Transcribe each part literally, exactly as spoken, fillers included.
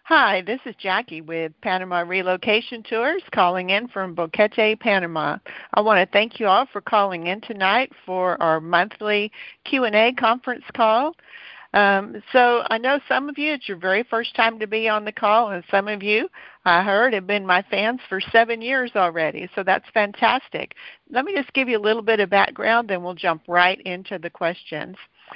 Hi, this is Jackie with Panama Relocation Tours calling in from Boquete, Panama. I want to thank you all for calling in tonight for our monthly Q and A conference call. Um, so I know some of you, it's your very first time to be on the call, and some of you, I heard, have been my fans for seven years already, so that's fantastic. Let me just give you a little bit of background, then we'll jump right into the questions.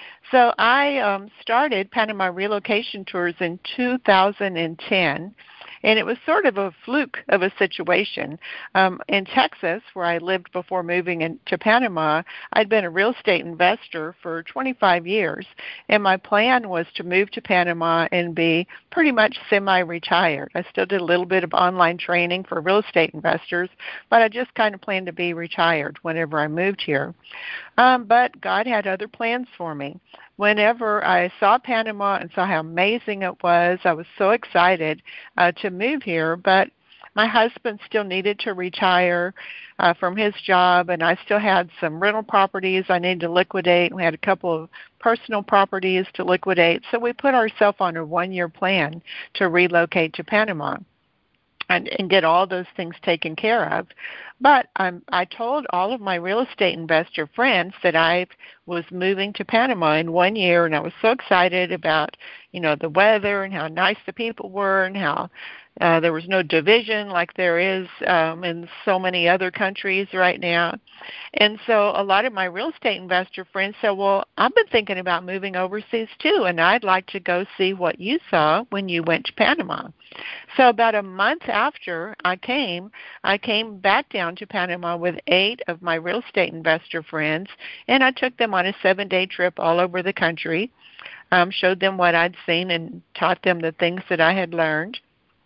So I um, started Panama Relocation Tours in two thousand ten, and it was sort of a fluke of a situation. Um, in Texas, where I lived before moving in, to Panama, I'd been a real estate investor for twenty-five years, and my plan was to move to Panama and be pretty much semi-retired. I still did a little bit of online training for real estate investors, but I just kind of planned to be retired whenever I moved here. Um, but God had other plans for me. Whenever I saw Panama and saw how amazing it was, I was so excited uh, to move here. But my husband still needed to retire uh, from his job, and I still had some rental properties I needed to liquidate. We had a couple of personal properties to liquidate. So we put ourselves on a one-year plan to relocate to Panama and, and get all those things taken care of. But um, I told all of my real estate investor friends that I was moving to Panama in one year, and I was so excited about, you know, the weather and how nice the people were and how uh, there was no division like there is um, in so many other countries right now. And so a lot of my real estate investor friends said, well, I've been thinking about moving overseas too, and I'd like to go see what you saw when you went to Panama. So about a month after I came, I came back down to Panama with eight of my real estate investor friends, and I took them on a seven-day trip all over the country, um, showed them what I'd seen and taught them the things that I had learned.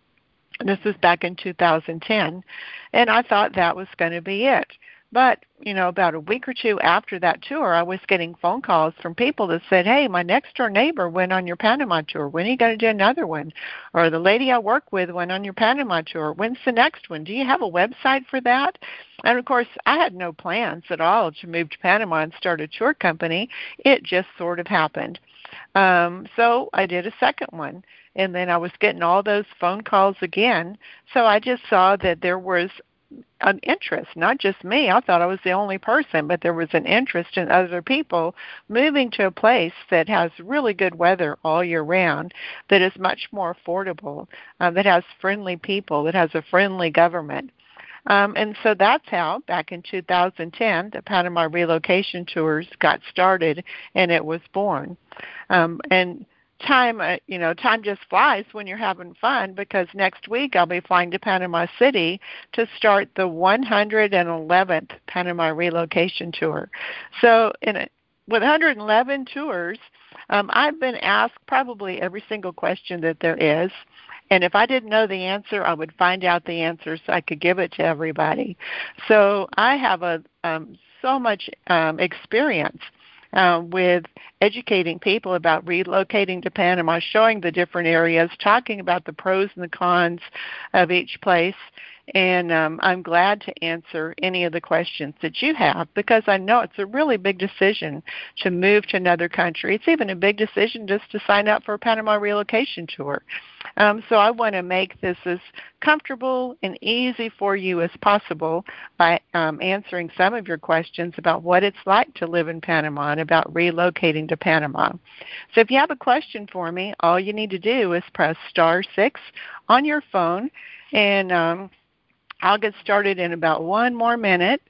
This was back in two thousand ten, and I thought that was going to be it. But, you know, about a week or two after that tour, I was getting phone calls from people that said, hey, my next-door neighbor went on your Panama tour. When are you going to do another one? Or the lady I work with went on your Panama tour. When's the next one? Do you have a website for that? And, of course, I had no plans at all to move to Panama and start a tour company. It just sort of happened. Um, so I did a second one, and then I was getting all those phone calls again. So I just saw that there was an interest, not just me. I thought I was the only person, but there was an interest in other people moving to a place that has really good weather all year round, that is much more affordable, uh, that has friendly people, that has a friendly government. Um, and so that's how, back in two thousand ten, the Panama Relocation Tours got started, and it was born. Um, and time, uh, you know, time just flies when you're having fun, because next week I'll be flying to Panama City to start the one hundred eleventh Panama Relocation Tour. So in a, with one hundred eleven tours, um, I've been asked probably every single question that there is. And if I didn't know the answer, I would find out the answer so I could give it to everybody. So I have a um, so much um, experience uh, with educating people about relocating to Panama, showing the different areas, talking about the pros and the cons of each place. And um, I'm glad to answer any of the questions that you have, because I know it's a really big decision to move to another country. It's even a big decision just to sign up for a Panama Relocation Tour. Um, so I want to make this as comfortable and easy for you as possible by um, answering some of your questions about what it's like to live in Panama and about relocating to Panama. So if you have a question for me, all you need to do is press star six on your phone, and um, I'll get started in about one more minute.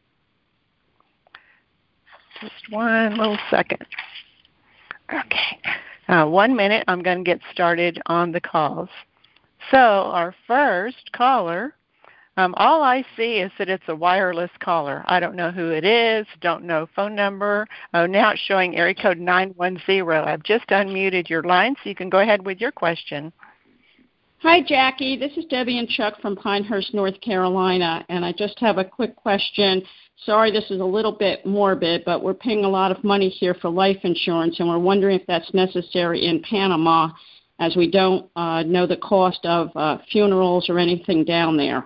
Just one little second. Okay. Uh, one minute, I'm going to get started on the calls. So our first caller, um, all I see is that it's a wireless caller. I don't know who it is, don't know phone number. Oh, now it's showing area code nine one zero. I've just unmuted your line, so you can go ahead with your question. Hi, Jackie. This is Debbie and Chuck from Pinehurst, North Carolina, and I just have a quick question. Sorry, this is a little bit morbid, but we're paying a lot of money here for life insurance, and we're wondering if that's necessary in Panama, as we don't uh, know the cost of uh, funerals or anything down there.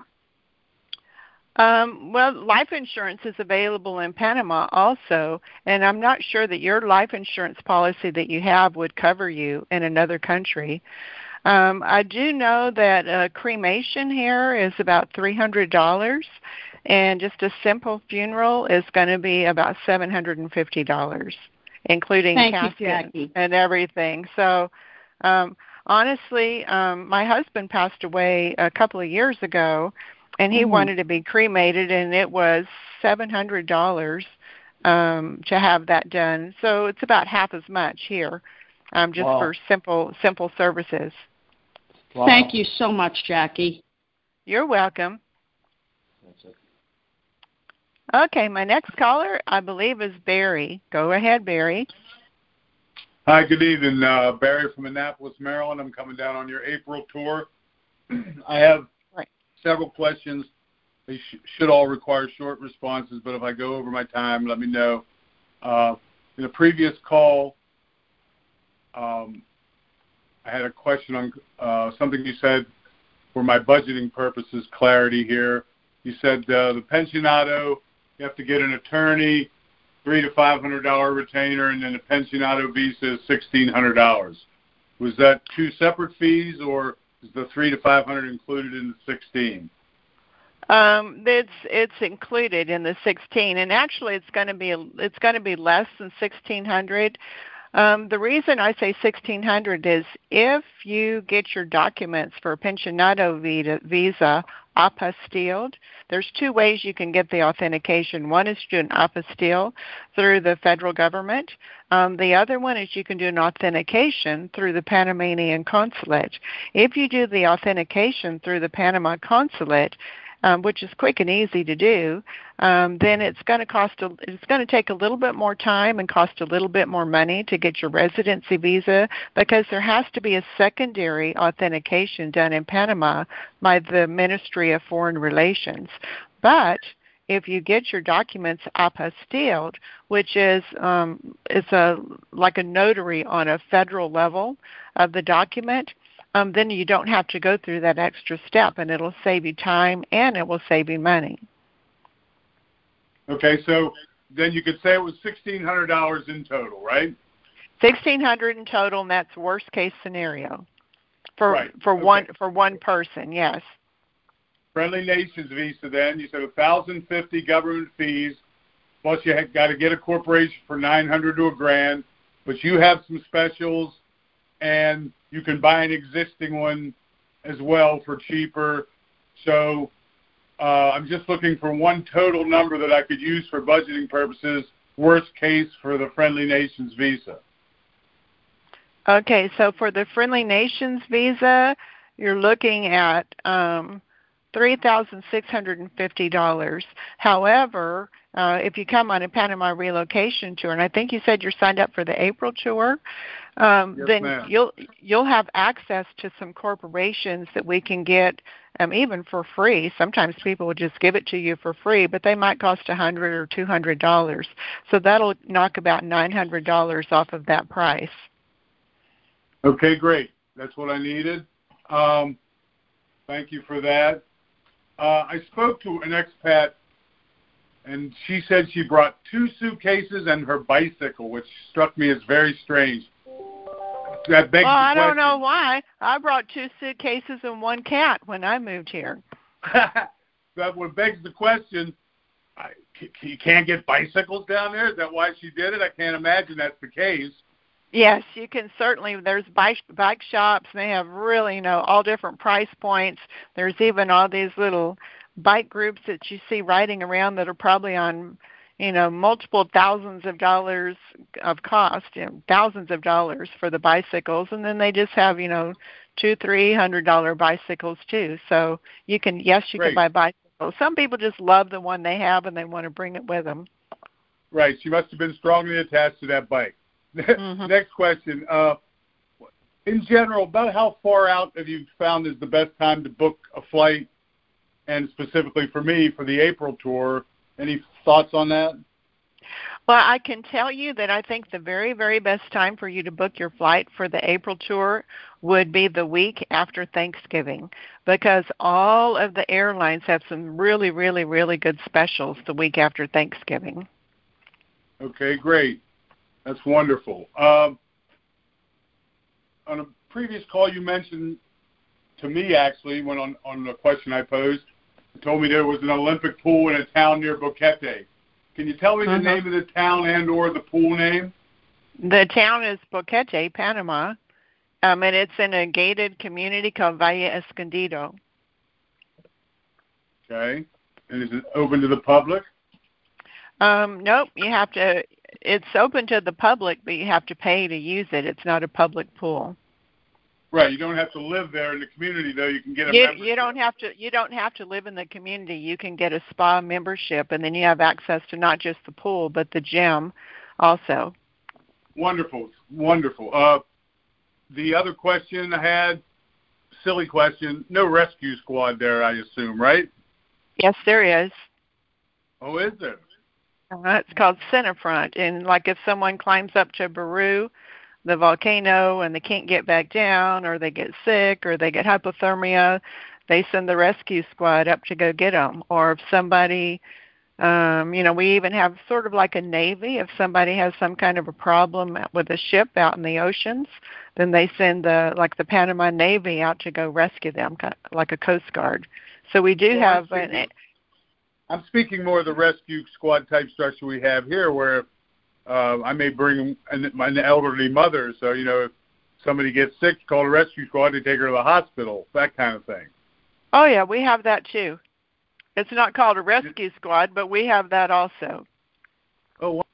Um, well, life insurance is available in Panama also, and I'm not sure that your life insurance policy that you have would cover you in another country. Um, I do know that a cremation here is about three hundred dollars, and just a simple funeral is going to be about seven hundred fifty dollars, including Thank you, casket Jackie. and everything. So, um, honestly, um, my husband passed away a couple of years ago, and he Mm-hmm. wanted to be cremated, and it was seven hundred dollars um, to have that done. So it's about half as much here, um, just Wow. for simple simple services. Wow. Thank you so much, Jackie. You're welcome. That's it. Okay, my next caller, I believe, is Barry. Go ahead, Barry. Hi, good evening. Uh, Barry from Annapolis, Maryland. I'm coming down on your April tour. I have Right. several questions. They sh- should all require short responses, but if I go over my time, let me know. Uh, in a previous call, um, I had a question on uh, something you said for my budgeting purposes, clarity here. You said uh, the pensionado, you have to get an attorney, three to five hundred dollar retainer, and then the pensionado visa is sixteen hundred dollars. Was that two separate fees, or is the three to five hundred included in the sixteen? Um, it's it's included in the sixteen, and actually, it's going to be it's going to be less than sixteen hundred. Um, the reason I say sixteen hundred is if you get your documents for a pensionado visa apostilled, there's two ways you can get the authentication. One is to do an apostille through the federal government. Um, the other one is you can do an authentication through the Panamanian consulate. If you do the authentication through the Panama consulate, Um, which is quick and easy to do, um, then it's going to cost a, it's going to take a little bit more time and cost a little bit more money to get your residency visa, because there has to be a secondary authentication done in Panama by the Ministry of Foreign Relations. But if you get your documents apostilled, which is um, it's a like a notary on a federal level of the document, Um, then you don't have to go through that extra step, and it'll save you time and it will save you money. Okay, so then you could say it was sixteen hundred dollars in total, right? Sixteen hundred in total, and that's worst case scenario for Right. for Okay. one for one person. Yes. Friendly Nations visa, then you said one thousand fifty government fees, plus you got to get a corporation for nine hundred to a grand, but you have some specials, and you can buy an existing one as well for cheaper. So uh, I'm just looking for one total number that I could use for budgeting purposes, worst case for the Friendly Nations visa. Okay, so for the Friendly Nations visa, you're looking at um, three thousand six hundred fifty dollars. However, uh, if you come on a Panama relocation tour, and I think you said you're signed up for the April tour, um, Yes, then ma'am. you'll you'll have access to some corporations that we can get um, even for free. Sometimes people will just give it to you for free, but they might cost a hundred or two hundred dollars. So that'll knock about nine hundred dollars off of that price. Okay, great. That's what I needed. Um, thank you for that. Uh, I spoke to an expat, and she said she brought two suitcases and her bicycle, which struck me as very strange. That begs well, the I don't question. know why. I brought two suitcases and one cat when I moved here. That what begs the question. I, you can't get bicycles down there? Is that why she did it? I can't imagine that's the case. Yes, you can certainly. There's bike bike shops, and they have really, you know, all different price points. There's even all these little bike groups that you see riding around that are probably on, you know, multiple thousands of dollars of cost, you know, thousands of dollars for the bicycles, and then they just have, you know, two, three hundred dollar bicycles too. So you can, yes, you Great. can buy bicycles. Some people just love the one they have and they want to bring it with them. Right. She must have been strongly attached to that bike. Mm-hmm. Next question. Uh, in general, about how far out have you found is the best time to book a flight, and specifically for me, for the April tour? Any thoughts on that? Well, I can tell you that I think the very, very best time for you to book your flight for the April tour would be the week after Thanksgiving, because all of the airlines have some really, really, really good specials the week after Thanksgiving. Okay, great. That's wonderful. Um, on a previous call you mentioned to me, actually, when on, on the question I posed, you told me there was an Olympic pool in a town near Boquete. Can you tell me the Mm-hmm. name of the town and or the pool name? The town is Boquete, Panama, um, and it's in a gated community called Valle Escondido. Okay. And is it open to the public? Um, nope, you have to. It's open to the public, but you have to pay to use it. It's not a public pool. Right. You don't have to live there in the community, though. You can get a You, membership. you don't have to. You don't have to live in the community. You can get a spa membership, and then you have access to not just the pool but the gym, also. Wonderful, wonderful. Uh, the other question I had, silly question. No rescue squad there, I assume, right? Yes, there is. Oh, is there? Uh, it's called Centerfront, and like if someone climbs up to Baru, the volcano, and they can't get back down, or they get sick, or they get hypothermia, they send the rescue squad up to go get them. Or if somebody, um, you know, we even have sort of like a Navy. If somebody has some kind of a problem with a ship out in the oceans, then they send the like the Panama Navy out to go rescue them, like a Coast Guard. So we do Well, have I'm speaking, an. I'm speaking more of the rescue squad type structure we have here, where uh, I may bring an, my elderly mother. So you know, if somebody gets sick, call the rescue squad. They take her to the hospital. That kind of thing. Oh yeah, we have that too. It's not called a rescue squad, but we have that also. Oh. Wow.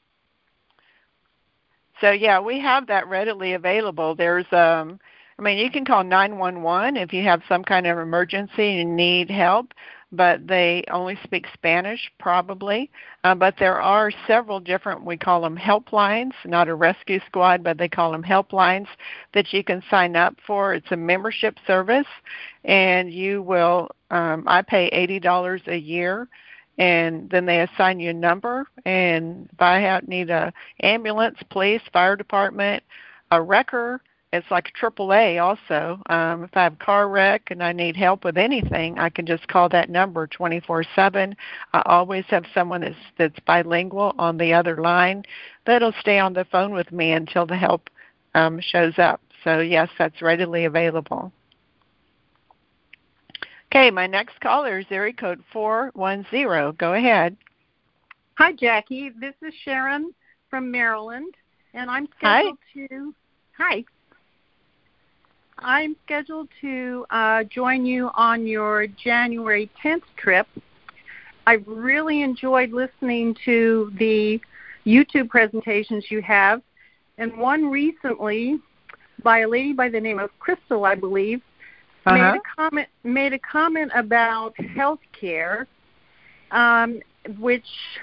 So yeah, we have that readily available. There's um I mean, you can call nine one one if you have some kind of emergency and need help, but they only speak Spanish probably. Uh, but there are several different, we call them helplines, not a rescue squad, but they call them helplines that you can sign up for. It's a membership service, and you will, um, I pay eighty dollars a year, and then they assign you a number. And if I have, need a ambulance, police, fire department, a wrecker, it's like triple A also. Um, if I have a car wreck and I need help with anything, I can just call that number twenty-four seven. I always have someone that's, that's bilingual on the other line that'll stay on the phone with me until the help um, shows up. So, yes, that's readily available. Okay, my next caller is area code four one zero. Go ahead. Hi, Jackie. This is Sharon from Maryland, and I'm scheduled Hi. to. Hi. I'm scheduled to uh, join you on your January tenth trip. I've really enjoyed listening to the YouTube presentations you have, and one recently by a lady by the name of Crystal, I believe, Uh-huh. made a comment made a comment about health care, um, which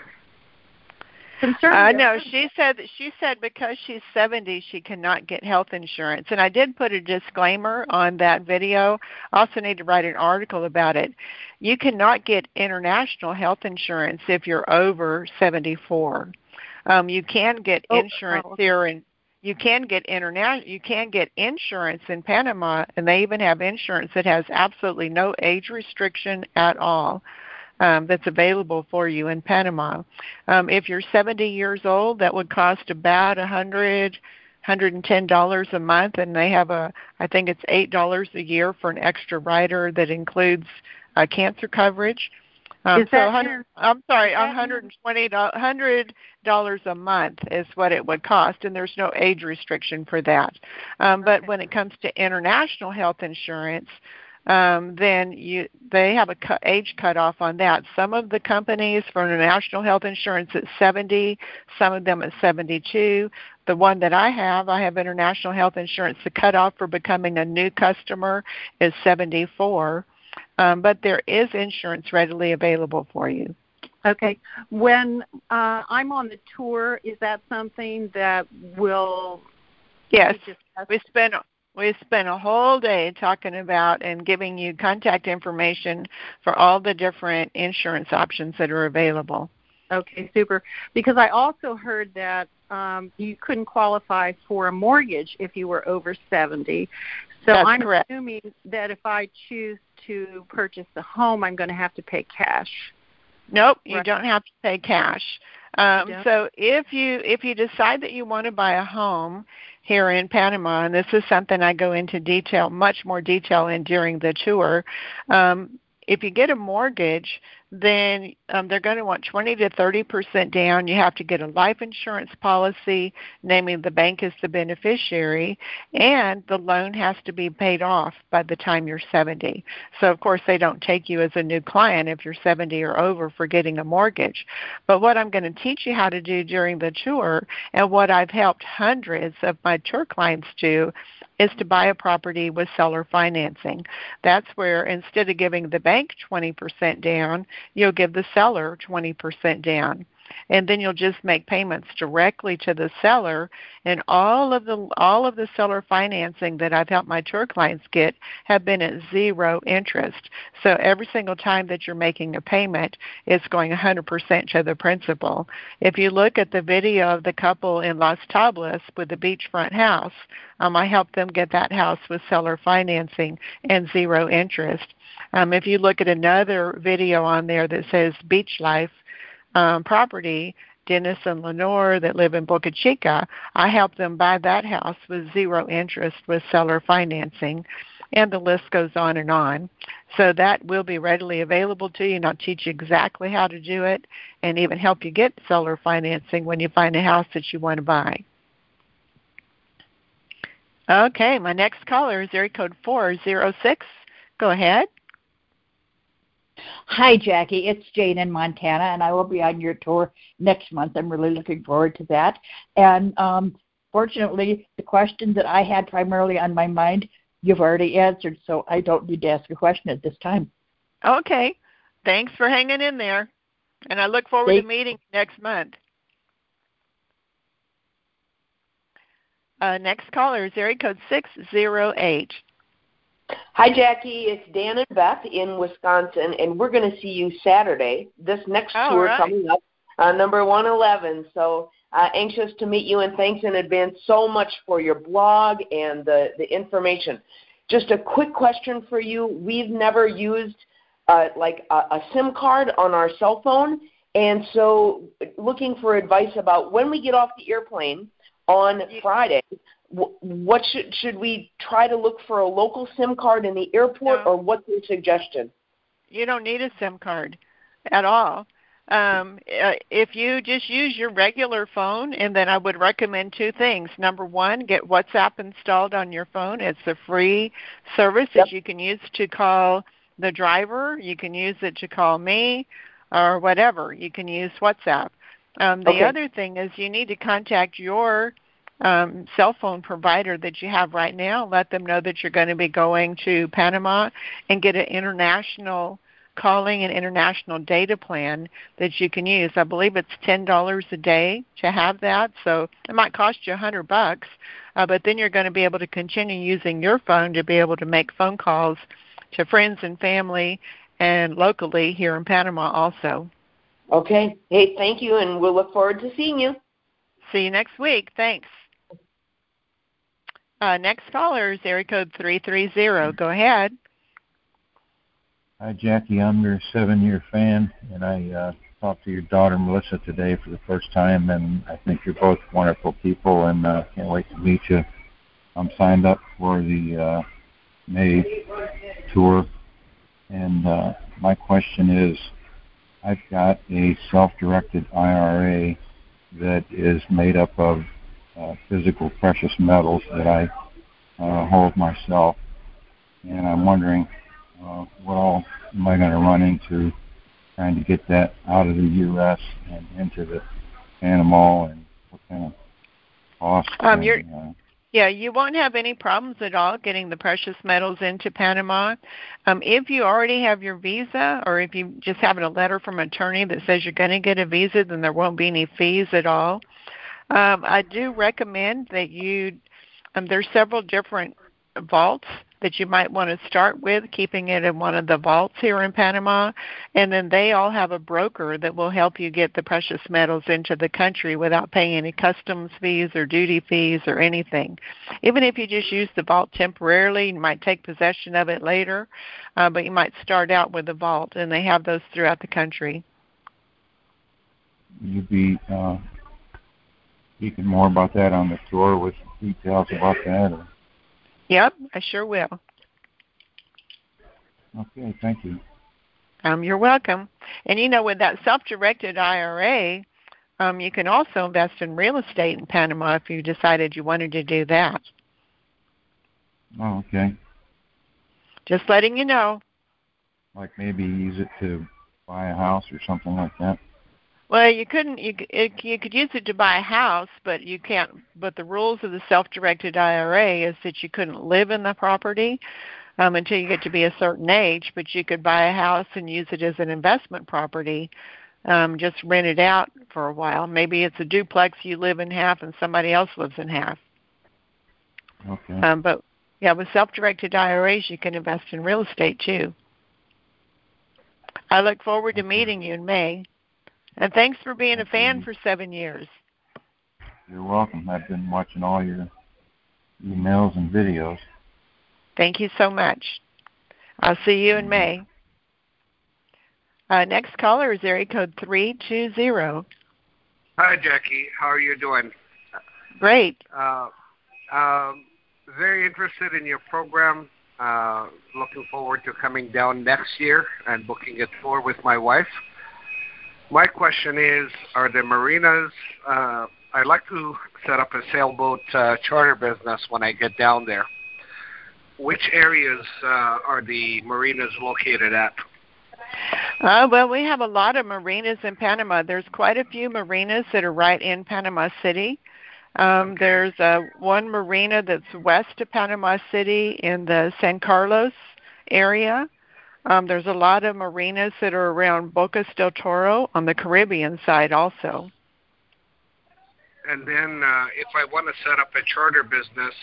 concerned Uh, me. no, she said she said because she's seventy, she cannot get health insurance. And I did put a disclaimer on that video. I also need to write an article about it. You cannot get international health insurance if you're over seventy-four. Um, you can get Oh, insurance oh. here in you can get interna- you can get insurance in Panama, and they even have insurance that has absolutely no age restriction at all. Um, that's available for you in Panama. Um, if you're seventy years old, that would cost about one hundred dollars, one hundred ten dollars a month, and they have a, I think it's eight dollars a year for an extra rider that includes uh, cancer coverage. Um, Is so that one hundred, inter- I'm sorry, is that one hundred twenty dollars, one hundred dollars a month is what it would cost, and there's no age restriction for that. Um, but Okay. when it comes to international health insurance, um, then you they have a cu- age cutoff on that. Some of the companies for international health insurance at seventy, some of them at seventy-two. The one that I have, I have international health insurance. The cutoff for becoming a new customer is seventy-four, um, but there is insurance readily available for you. Okay. When uh, I'm on the tour, is that something that will Yes, be discussed? we spent we spent a whole day talking about and giving you contact information for all the different insurance options that are available. Okay, super. Because I also heard that um, you couldn't qualify for a mortgage if you were over seventy. So That's I'm correct. assuming that if I choose to purchase the home, I'm going to have to pay cash. Nope, you Right. don't have to pay cash. Um, You don't? so if you if you decide that you want to buy a home, here in Panama, and this is something I go into detail, much more detail in during the tour. Um, if you get a mortgage, then um, they're going to want twenty to thirty percent down. You have to get a life insurance policy, naming the bank as the beneficiary, and the loan has to be paid off by the time you're seventy. So, of course, they don't take you as a new client if you're seventy or over for getting a mortgage. But what I'm going to teach you how to do during the tour, and what I've helped hundreds of my tour clients do, is to buy a property with seller financing. That's where instead of giving the bank twenty percent down, you'll give the seller twenty percent down. And then you'll just make payments directly to the seller, and all of the all of the seller financing that I've helped my tour clients get have been at zero interest. So every single time that you're making a payment, it's going one hundred percent to the principal. If you look at the video of the couple in Las Tablas with the beachfront house, um, I helped them get that house with seller financing and zero interest. Um, if you look at another video on there that says Beach Life um, property, Dennis and Lenore that live in Boca Chica, I helped them buy that house with zero interest with seller financing, and the list goes on and on. So that will be readily available to you, and I'll teach you exactly how to do it and even help you get seller financing when you find a house that you want to buy. Okay, my next caller is area code four zero six. Go ahead. Hi, Jackie. It's Jane in Montana, and I will be on your tour next month. I'm really looking forward to that. And um, fortunately, the question that I had primarily on my mind, you've already answered, so I don't need to ask a question at this time. Okay. Thanks for hanging in there, and I look forward Thanks. to meeting next month. Uh, next caller is area code six zero eight. Hi, Jackie. It's Dan and Beth in Wisconsin, and we're going to see you Saturday, this next All tour right. coming up, uh, number one eleven. So uh, anxious to meet you, and thanks in advance so much for your blog and the, the information. Just a quick question for you. We've never used uh, like a, a SIM card on our cell phone, and so looking for advice about when we get off the airplane on Friday, what should should we try to look for a local SIM card in the airport, no. or what's your suggestion? You don't need a SIM card at all. Um, if you just use your regular phone, and then I would recommend two things. Number one, get WhatsApp installed on your phone. It's a free service yep. that you can use to call the driver. You can use it to call me or whatever. You can use WhatsApp. Um, the okay. other thing is you need to contact your Um, cell phone provider that you have right now. Let them know that you're going to be going to Panama and get an international calling and international data plan that you can use. I believe it's ten dollars a day to have that, so it might cost you a hundred bucks, uh, but then you're going to be able to continue using your phone to be able to make phone calls to friends and family and locally here in Panama also. Okay. Hey, thank you, and we'll look forward to seeing you. See you next week. Thanks. Uh, next caller is area code three three zero. Go ahead. Hi, Jackie. I'm your seven-year fan, and I uh, talked to your daughter, Melissa, today for the first time, and I think you're both wonderful people, and uh, can't wait to meet you. I'm signed up for the uh, May tour, and uh, my question is, I've got a self-directed I R A that is made up of uh, physical precious metals that I uh, hold myself, and I'm wondering uh, what all am I going to run into trying to get that out of the U S and into the Panama, and what kind of cost? Um, and, you're, uh, yeah, you won't have any problems at all getting the precious metals into Panama. Um, if you already have your visa, or if you just have a letter from an attorney that says you're going to get a visa, then there won't be any fees at all. Um, I do recommend that you, um, there's several different vaults that you might want to start with, keeping it in one of the vaults here in Panama, and then they all have a broker that will help you get the precious metals into the country without paying any customs fees or duty fees or anything. Even if you just use the vault temporarily, you might take possession of it later, uh, but you might start out with the vault, and they have those throughout the country. You'd be uh, speaking more about that on the tour with details about that. Or... Yep, I sure will. Okay, thank you. Um, you're welcome. And you know, with that self-directed I R A, um, you can also invest in real estate in Panama if you decided you wanted to do that. Oh, okay. Just letting you know. Like maybe use it to buy a house or something like that. Well, you couldn't. You it, you could use it to buy a house, but you can't. But the rules of the self-directed I R A is that you couldn't live in the property um, until you get to be a certain age. But you could buy a house and use it as an investment property. Um, just rent it out for a while. Maybe it's a duplex, you live in half, and somebody else lives in half. Okay. Um, but yeah, with self-directed I R As, you can invest in real estate too. I look forward to meeting you in May. And thanks for being a fan for seven years. You're welcome. I've been watching all your emails and videos. Thank you so much. I'll see you in May. Uh, next caller is area code three two zero. Hi, Jackie. How are you doing? Great. Uh, um, very interested in your program. Uh, looking forward to coming down next year and booking a tour with my wife. My question is, are the marinas, uh, I'd like to set up a sailboat uh, charter business when I get down there. Which areas uh, are the marinas located at? Uh, well, we have a lot of marinas in Panama. There's quite a few marinas that are right in Panama City. Um, okay. There's uh, one marina that's west of Panama City in the San Carlos area. Um, there's a lot of marinas that are around Bocas del Toro on the Caribbean side also. And then uh, if I want to set up a charter business,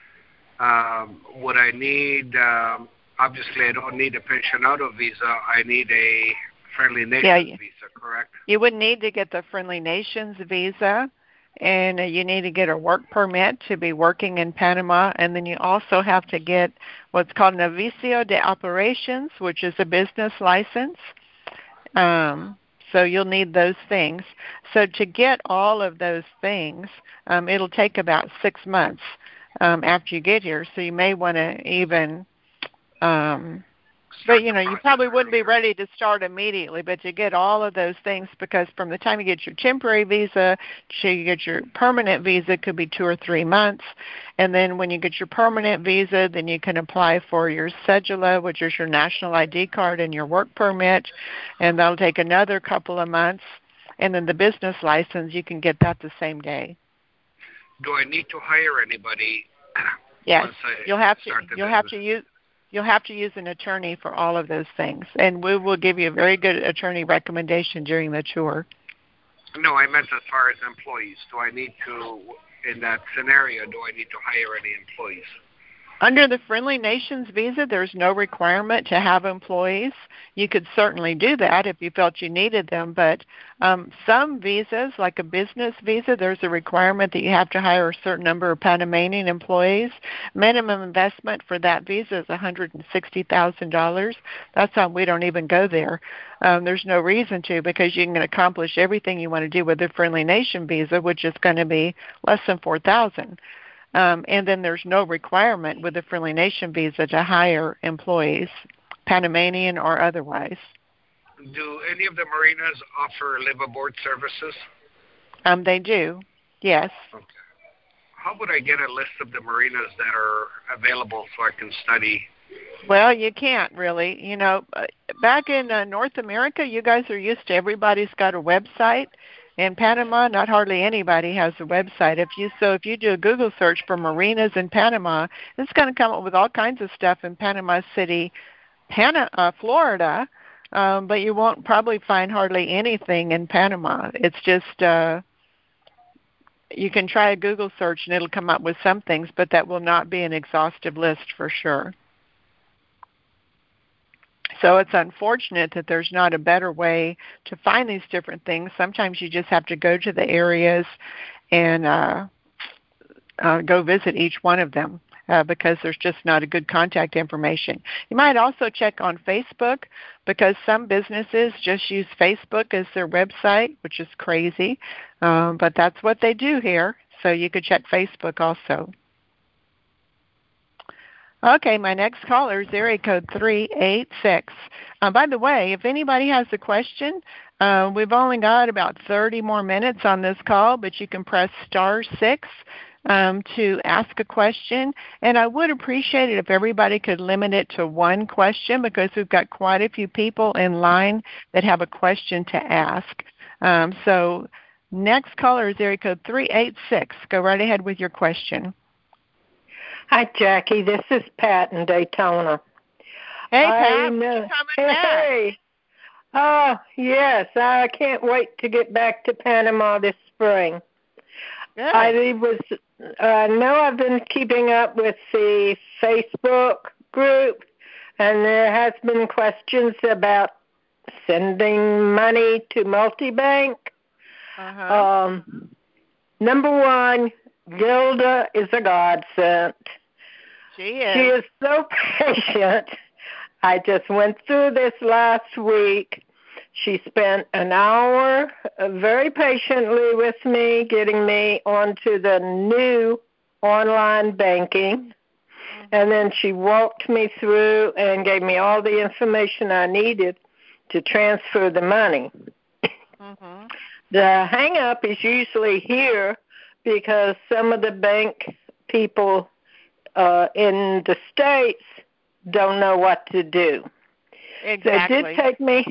um, would I need, um, obviously I don't need a pensionado visa, I need a Friendly Nations yeah, visa, correct? You would need to get the Friendly Nations visa, and uh, you need to get a work permit to be working in Panama, and then you also have to get what's called an Aviso de Operations, which is a business license. Um, so you'll need those things. So to get all of those things, um, it'll take about six months um, after you get here. So you may want to even, um, but you know, you probably wouldn't be ready to start immediately, but to get all of those things, because from the time you get your temporary visa to you get your permanent visa could be two or three months. And then when you get your permanent visa, then you can apply for your cedula, which is your national I D card, and your work permit, and that'll take another couple of months. And then the business license, you can get that the same day. Do I need to hire anybody? Yes, once I you'll have to. start the You'll business? have to use. You'll have to use an attorney for all of those things, and we will give you a very good attorney recommendation during the tour. No, I meant as far as employees. Do I need to, in that scenario, do I need to hire any employees? Under the Friendly Nations visa, there's no requirement to have employees. You could certainly do that if you felt you needed them, but um, some visas, like a business visa, there's a requirement that you have to hire a certain number of Panamanian employees. Minimum investment for that visa is one hundred sixty thousand dollars. That's why we don't even go there. Um, there's no reason to, because you can accomplish everything you want to do with the Friendly Nation visa, which is going to be less than four thousand dollars. Um, and then there's no requirement with the Friendly Nation visa to hire employees, Panamanian or otherwise. Do any of the marinas offer live aboard services? Um, they do, yes. Okay. How would I get a list of the marinas that are available so I can study? Well, you can't really. You know, back in uh, North America, you guys are used to everybody's got a website. In Panama, not hardly anybody has a website. If you so, if you do a Google search for marinas in Panama, it's going to come up with all kinds of stuff in Panama City, Pana, uh, Florida, um, but you won't probably find hardly anything in Panama. It's just uh, you can try a Google search and it'll come up with some things, but that will not be an exhaustive list for sure. So it's unfortunate that there's not a better way to find these different things. Sometimes you just have to go to the areas and uh, uh, go visit each one of them uh, because there's just not a good contact information. You might also check on Facebook, because some businesses just use Facebook as their website, which is crazy, um, but that's what they do here. so you could check Facebook also. Okay, my next caller is area code three eight six. Uh, by the way, if anybody has a question, uh, we've only got about thirty more minutes on this call, but you can press star six um, to ask a question. And I would appreciate it if everybody could limit it to one question, because we've got quite a few people in line that have a question to ask. Um, so next caller is area code three eight six. Go right ahead with your question. Hi, Jackie. This is Pat in Daytona. Hey, Pat. I'm, uh, hey. Oh, yes. I can't wait to get back to Panama this spring. Good. I was, uh, know I've been keeping up with the Facebook group, and there has been questions about sending money to Multibank. Uh-huh. Um, number one, Gilda is a godsend. She is. She is so patient. I just went through this last week. She spent an hour uh, very patiently with me, getting me onto the new online banking. Mm-hmm. And then she walked me through and gave me all the information I needed to transfer the money. Mm-hmm. The hang-up is usually here because some of the bank people uh, in the States don't know what to do. Exactly. So it did take me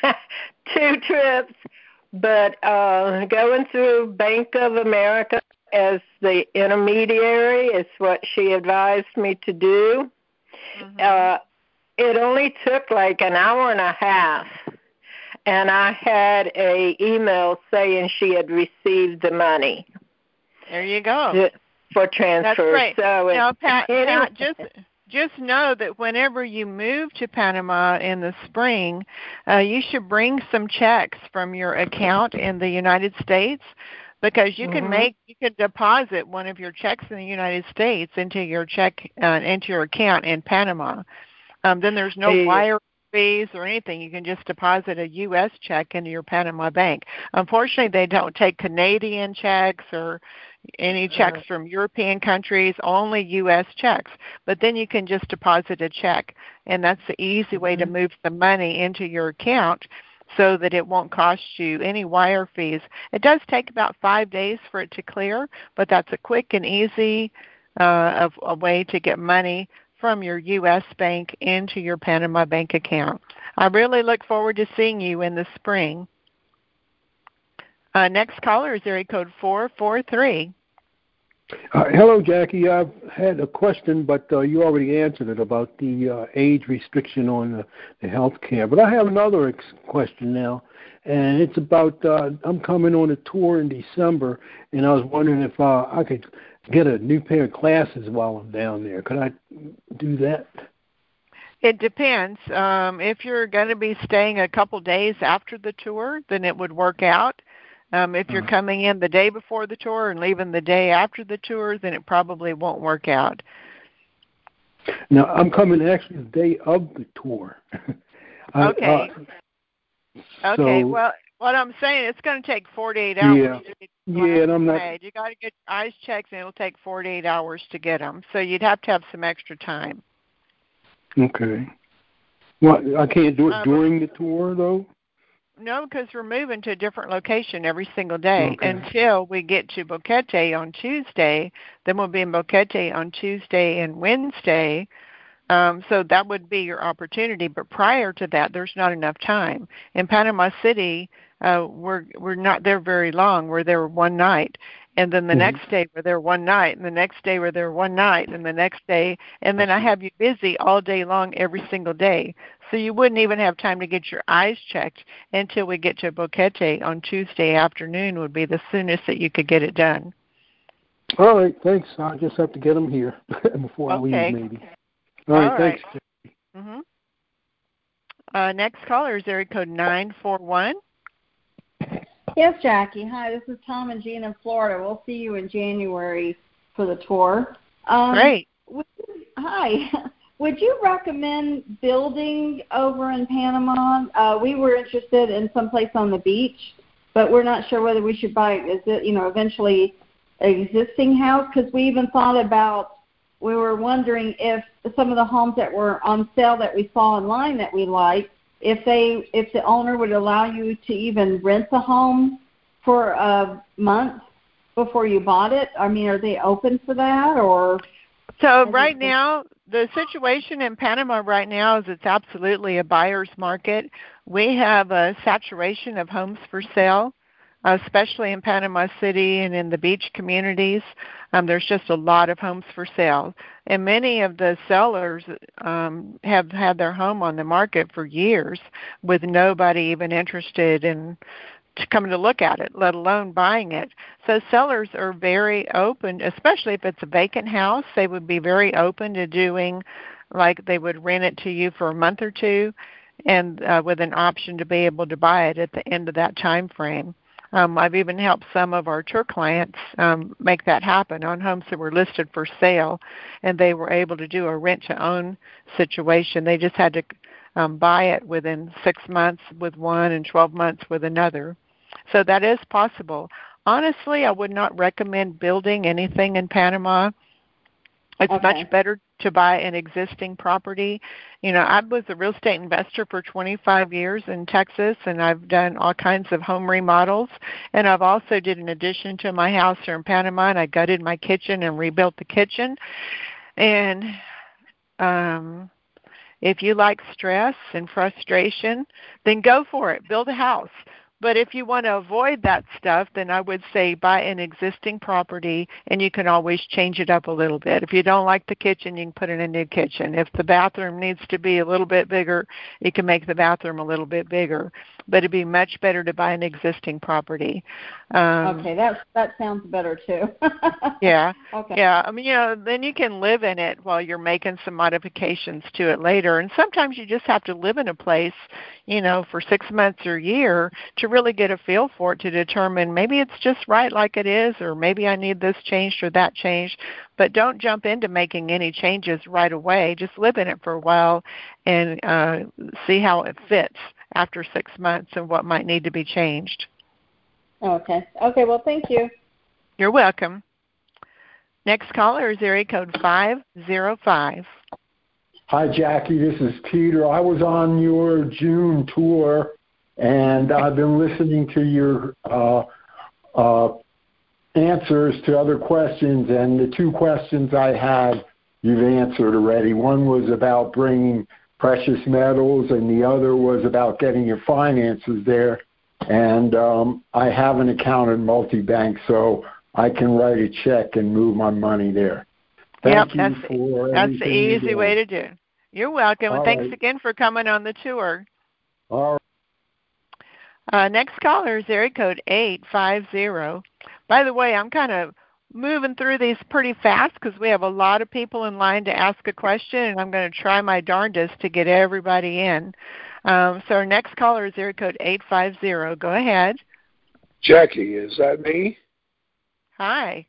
two trips, but uh, going through Bank of America as the intermediary is what she advised me to do. Mm-hmm. Uh, it only took like an hour and a half, and I had a email saying she had received the money. There you go. For transfer. That's great. So now, Pat, anyway. Pat, just just know that whenever you move to Panama in the spring, uh, you should bring some checks from your account in the United States, because you mm-hmm. can make you can deposit one of your checks in the United States into your check uh, into your account in Panama. Um, then there's no yeah. wire fees or anything. You can just deposit a U S check into your Panama bank. Unfortunately, they don't take Canadian checks or any checks from European countries, only U S checks. But then you can just deposit a check, and that's the easy way to move the money into your account so that it won't cost you any wire fees. It does take about five days for it to clear, but that's a quick and easy uh, a, a way to get money from your U S bank into your Panama bank account. I really look forward to seeing you in the spring. Uh, next caller is area code four four three. Uh, hello, Jackie. I've had a question, but uh, you already answered it about the uh, age restriction on the, the health care. But I have another ex- question now, and it's about uh, I'm coming on a tour in December, and I was wondering if uh, I could get a new pair of glasses while I'm down there. Could I do that? It depends. Um, if you're going to be staying a couple days after the tour, then it would work out. Um, if you're uh-huh. coming in the day before the tour and leaving the day after the tour, then it probably won't work out. Now, I'm coming actually the day of the tour. I, okay. Uh, okay, so, well, what I'm saying, it's going to take forty-eight hours. Yeah, yeah and I'm not... Made. You got to get eyes checked, and it'll take forty-eight hours to get them. So you'd have to have some extra time. Okay. Well, I can't do it um, during the tour, though? No, because we're moving to a different location every single day okay. until we get to Boquete on Tuesday. Then we'll be in Boquete on Tuesday and Wednesday. Um, so that would be your opportunity. But prior to that, there's not enough time. In Panama City, uh, we're we're not there very long. We're there one night. And then the mm-hmm. next day we're there one night, and the next day we're there one night, and the next day, and then I have you busy all day long every single day. So you wouldn't even have time to get your eyes checked until we get to Boquete on Tuesday afternoon would be the soonest that you could get it done. All right, thanks. I just have to get them here before okay. I leave, maybe. All right, all thanks. Right. Mm-hmm. Uh, next caller is area code nine four one. Yes, Jackie. Hi, this is Tom and Jean in Florida. We'll see you in January for the tour. Um, Great. Would, hi. Would you recommend building over in Panama? Uh, we were interested in someplace on the beach, but we're not sure whether we should buy. Is it, you know, eventually existing house? Because we even thought about, we were wondering if some of the homes that were on sale that we saw online that we liked, if they, if the owner would allow you to even rent the home for a month before you bought it. I mean, are they open for that, or? So right now, the situation in Panama right now is it's absolutely a buyer's market. We have a saturation of homes for sale, especially in Panama City and in the beach communities. Um, there's just a lot of homes for sale. And many of the sellers um, have had their home on the market for years with nobody even interested in to come to look at it, let alone buying it. So sellers are very open, especially if it's a vacant house. They would be very open to doing, like they would rent it to you for a month or two, and uh, with an option to be able to buy it at the end of that time frame. Um, I've even helped some of our tour clients um, make that happen on homes that were listed for sale, and they were able to do a rent-to-own situation. They just had to um, buy it within six months with one and twelve months with another. So that is possible. Honestly, I would not recommend building anything in Panama. It's okay. Much better to buy an existing property. You know, I was a real estate investor for twenty-five years in Texas, and I've done all kinds of home remodels. And I've also did an addition to my house here in Panama, and I gutted my kitchen and rebuilt the kitchen. And um, if you like stress and frustration, then go for it. Build a house. But if you want to avoid that stuff, then I would say buy an existing property, and you can always change it up a little bit. If you don't like the kitchen, you can put in a new kitchen. If the bathroom needs to be a little bit bigger, you can make the bathroom a little bit bigger. But it'd be much better to buy an existing property. Um, okay, that that sounds better too. yeah. Okay. Yeah. I mean, you know, then you can live in it while you're making some modifications to it later. And sometimes you just have to live in a place, you know, for six months or a year to really get a feel for it, to determine maybe it's just right like it is, or maybe I need this changed or that changed. But don't jump into making any changes right away. Just live in it for a while and uh, see how it fits after six months and what might need to be changed. Okay. Okay, well, thank you. You're welcome. Next caller is area code five zero five. Hi, Jackie. This is Peter. I was on your June tour, and I've been listening to your uh, uh, answers to other questions, and the two questions I had you've answered already. One was about bringing precious metals, and the other was about getting your finances there. And um, I have an account in multi-bank, so I can write a check and move my money there. Thank yep, you that's, for that's the easy way to do. You're welcome, and All thanks right. again for coming on the tour. All right. Uh, next caller is area code eight five zero. By the way, I'm kind of moving through these pretty fast because we have a lot of people in line to ask a question, and I'm going to try my darndest to get everybody in. Um, so our next caller is area code eight five zero. Go ahead. Jackie, is that me? Hi.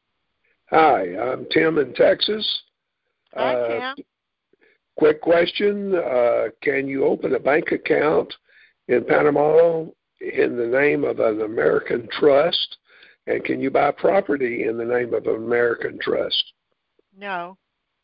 Hi, I'm Tim in Texas. Hi, uh, Tim. Quick question. Uh, can you open a bank account in Panama in the name of an American trust? And can you buy property in the name of an American trust? No.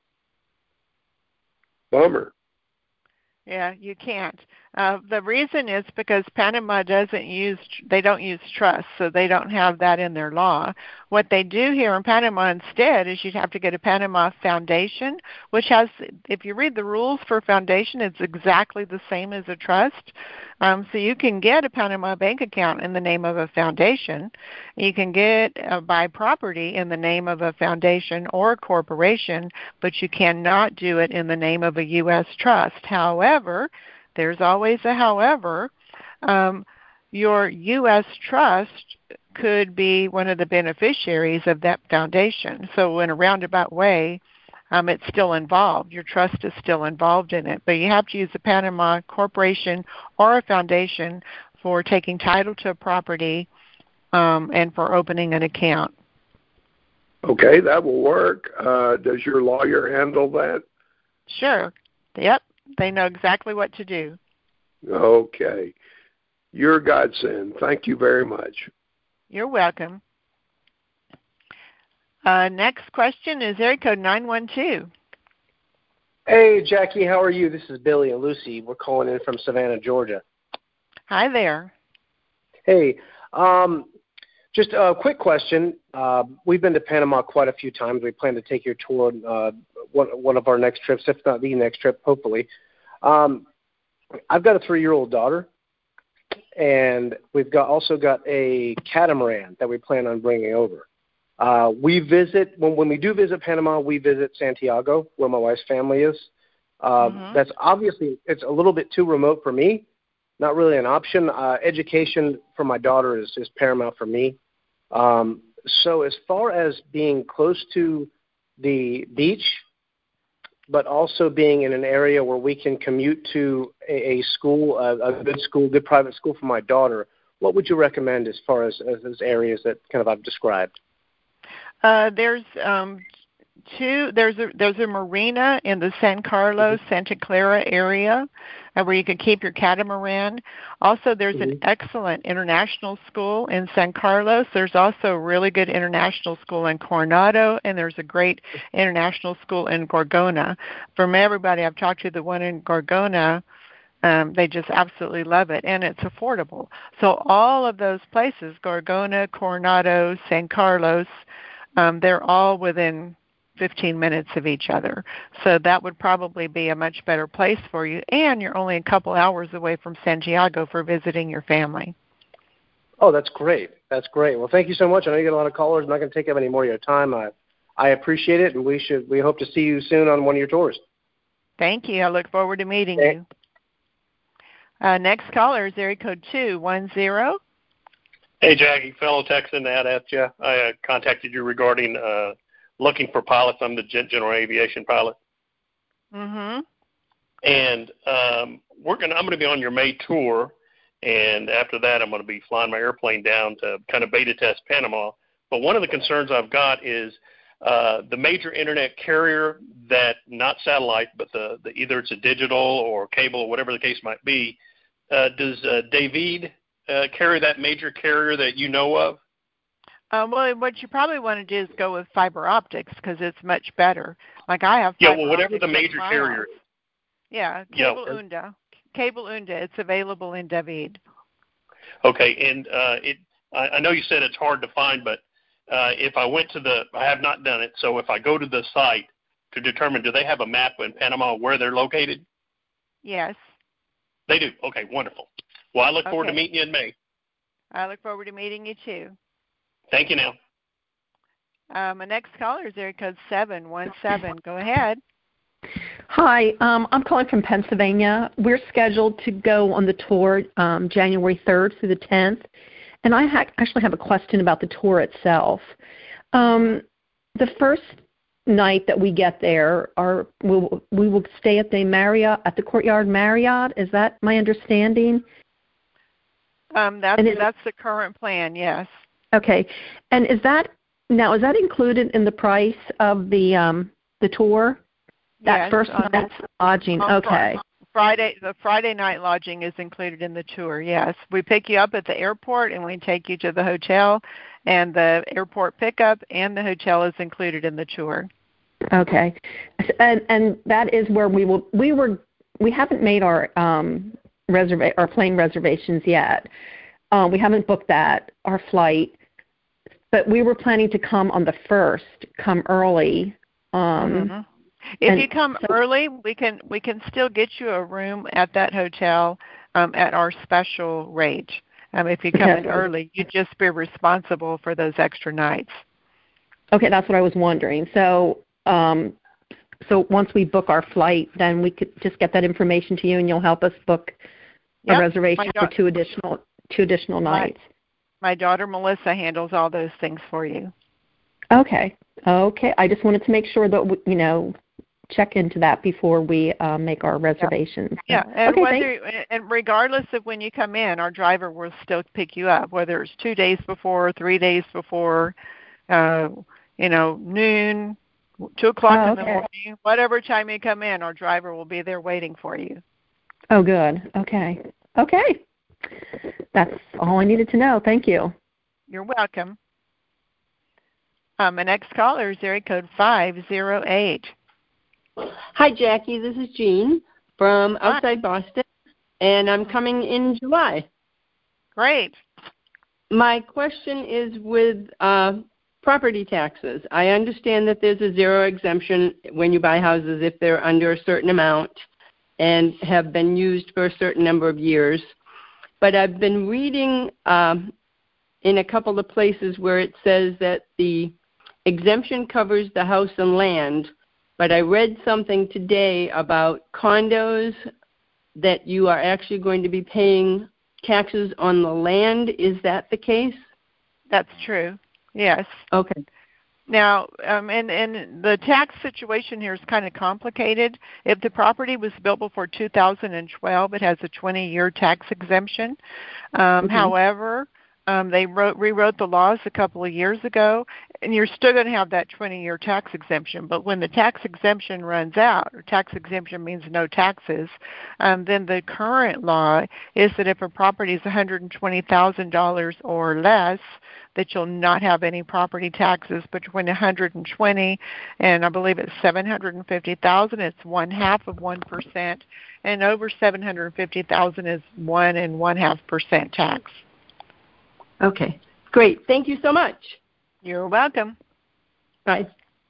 Bummer. Yeah, you can't. Uh, the reason is because Panama doesn't use, they don't use trust, so they don't have that in their law. What they do here in Panama instead is you'd have to get a Panama foundation, which has, if you read the rules for foundation, it's exactly the same as a trust. Um, so you can get a Panama bank account in the name of a foundation. You can get uh, buy property in the name of a foundation or a corporation, but you cannot do it in the name of a U S trust. However, there's always a however, um, your U S trust could be one of the beneficiaries of that foundation. So in a roundabout way, um, it's still involved. Your trust is still involved in it. But you have to use a Panama corporation or a foundation for taking title to a property um, and for opening an account. Okay, that will work. Uh, does your lawyer handle that? Sure. Yep. They know exactly what to do. Okay. You're a godsend. Thank you very much. You're welcome. Uh, next question is area code nine one two. Hey, Jackie, how are you? This is Billy and Lucy. We're calling in from Savannah, Georgia. Hi there. Hey, um, just a quick question. Uh, we've been to Panama quite a few times. We plan to take your tour uh, one, one of our next trips, if not the next trip, hopefully. Um, I've got a three-year-old daughter, and we've got also got a catamaran that we plan on bringing over. Uh, we visit, when, when we do visit Panama, we visit Santiago, where my wife's family is. Uh, mm-hmm. That's obviously, it's a little bit too remote for me. Not really an option. Uh, education for my daughter is, is paramount for me. Um, so as far as being close to the beach, but also being in an area where we can commute to a, a school, a, a good school, good private school for my daughter, what would you recommend as far as, as those areas that kind of I've described? Uh, there's um, two. There's a there's a marina in the San Carlos, mm-hmm. Santa Clara area, uh, where you can keep your catamaran. Also, there's mm-hmm. an excellent international school in San Carlos. There's also a really good international school in Coronado, and there's a great international school in Gorgona. From everybody I've talked to, the one in Gorgona, Um, they just absolutely love it, and it's affordable. So all of those places, Gorgona, Coronado, San Carlos, um, they're all within fifteen minutes of each other. So that would probably be a much better place for you, and you're only a couple hours away from Santiago for visiting your family. Oh, that's great. That's great. Well, thank you so much. I know you get a lot of callers. I'm not going to take up any more of your time. I, I appreciate it, and we should we hope to see you soon on one of your tours. Thank you. I look forward to meeting okay. you. Uh, next caller is area code two one zero. Hey, Jackie, fellow Texan, out at you. I uh, contacted you regarding uh, looking for pilots. I'm the general aviation pilot. Mm-hmm. And um, we're gonna. I'm going to be on your May tour, and after that, I'm going to be flying my airplane down to kind of beta test Panama. But one of the concerns I've got is uh, the major internet carrier that, not satellite, but the, the either it's a digital or cable or whatever the case might be. Uh, does uh, David uh, carry that major carrier that you know of? Uh, well, what you probably want to do is go with fiber optics because it's much better. Like I have. Yeah, well, whatever the major carrier is. Yeah, Cable yeah. Unda. Cable Unda. It's available in David. Okay, and uh, it. I, I know you said it's hard to find, but uh, if I went to the, I have not done it. So if I go to the site to determine, do they have a map in Panama where they're located? Yes. They do. Okay, wonderful. Well, I look forward okay. to meeting you in May. I look forward to meeting you too. Thank you now. Um, my next caller is area code seven one seven. Go ahead. Hi, um, I'm calling from Pennsylvania. We're scheduled to go on the tour um, January third through the tenth, and I ha- actually have a question about the tour itself. Um, the first night that we get there, our, we'll, we will stay at the Marriott, at the Courtyard Marriott. Is that my understanding? Um, that's that's the current plan. Yes. Okay, and is that now is that included in the price of the um, the tour? That yes, first night's lodging. Okay. Friday, the Friday night lodging is included in the tour. Yes, we pick you up at the airport and we take you to the hotel, and the airport pickup and the hotel is included in the tour. Okay, and and that is where we will. We were we haven't made our um, reserva- our plane reservations yet. Um, we haven't booked that our flight, but we were planning to come on the first. Come early. Um, mm-hmm. If you come so, early, we can we can still get you a room at that hotel um, at our special rate. Um, if you come okay. in early, you just be responsible for those extra nights. Okay, that's what I was wondering. So, um, so once we book our flight, then we could just get that information to you, and you'll help us book yep. a reservation da- for two additional two additional nights. My, my daughter Melissa handles all those things for you. Okay. Okay. I just wanted to make sure that we, you know. check into that before we uh, make our reservations. Yeah, and, okay, whether, and regardless of when you come in, our driver will still pick you up, whether it's two days before, three days before, uh, you know, noon, two o'clock oh, in the okay. morning, whatever time you come in, our driver will be there waiting for you. Oh, good. Okay. Okay. That's all I needed to know. Thank you. You're welcome. Um, my next caller is area code five zero eight. Hi, Jackie. This is Jean from outside Hi. Boston, and I'm coming in July. Great. My question is with uh, property taxes. I understand that there's a zero exemption when you buy houses if they're under a certain amount and have been used for a certain number of years. But I've been reading um, in a couple of places where it says that the exemption covers the house and land, but I read something today about condos that you are actually going to be paying taxes on the land. Is that the case? That's true. Yes. Okay. Now, um, and, and the tax situation here is kind of complicated. If the property was built before two thousand twelve, it has a twenty-year tax exemption. Um, mm-hmm. However, um, they wrote, rewrote the laws a couple of years ago, and you're still going to have that twenty-year tax exemption. But when the tax exemption runs out, or tax exemption means no taxes, um, then the current law is that if a property is one hundred twenty thousand dollars or less, that you'll not have any property taxes. Between one hundred twenty and I believe it's seven hundred fifty thousand, it's one half of one percent, and over seven hundred fifty thousand is one and one half percent tax. Okay, great. Thank you so much. You're welcome. Bye.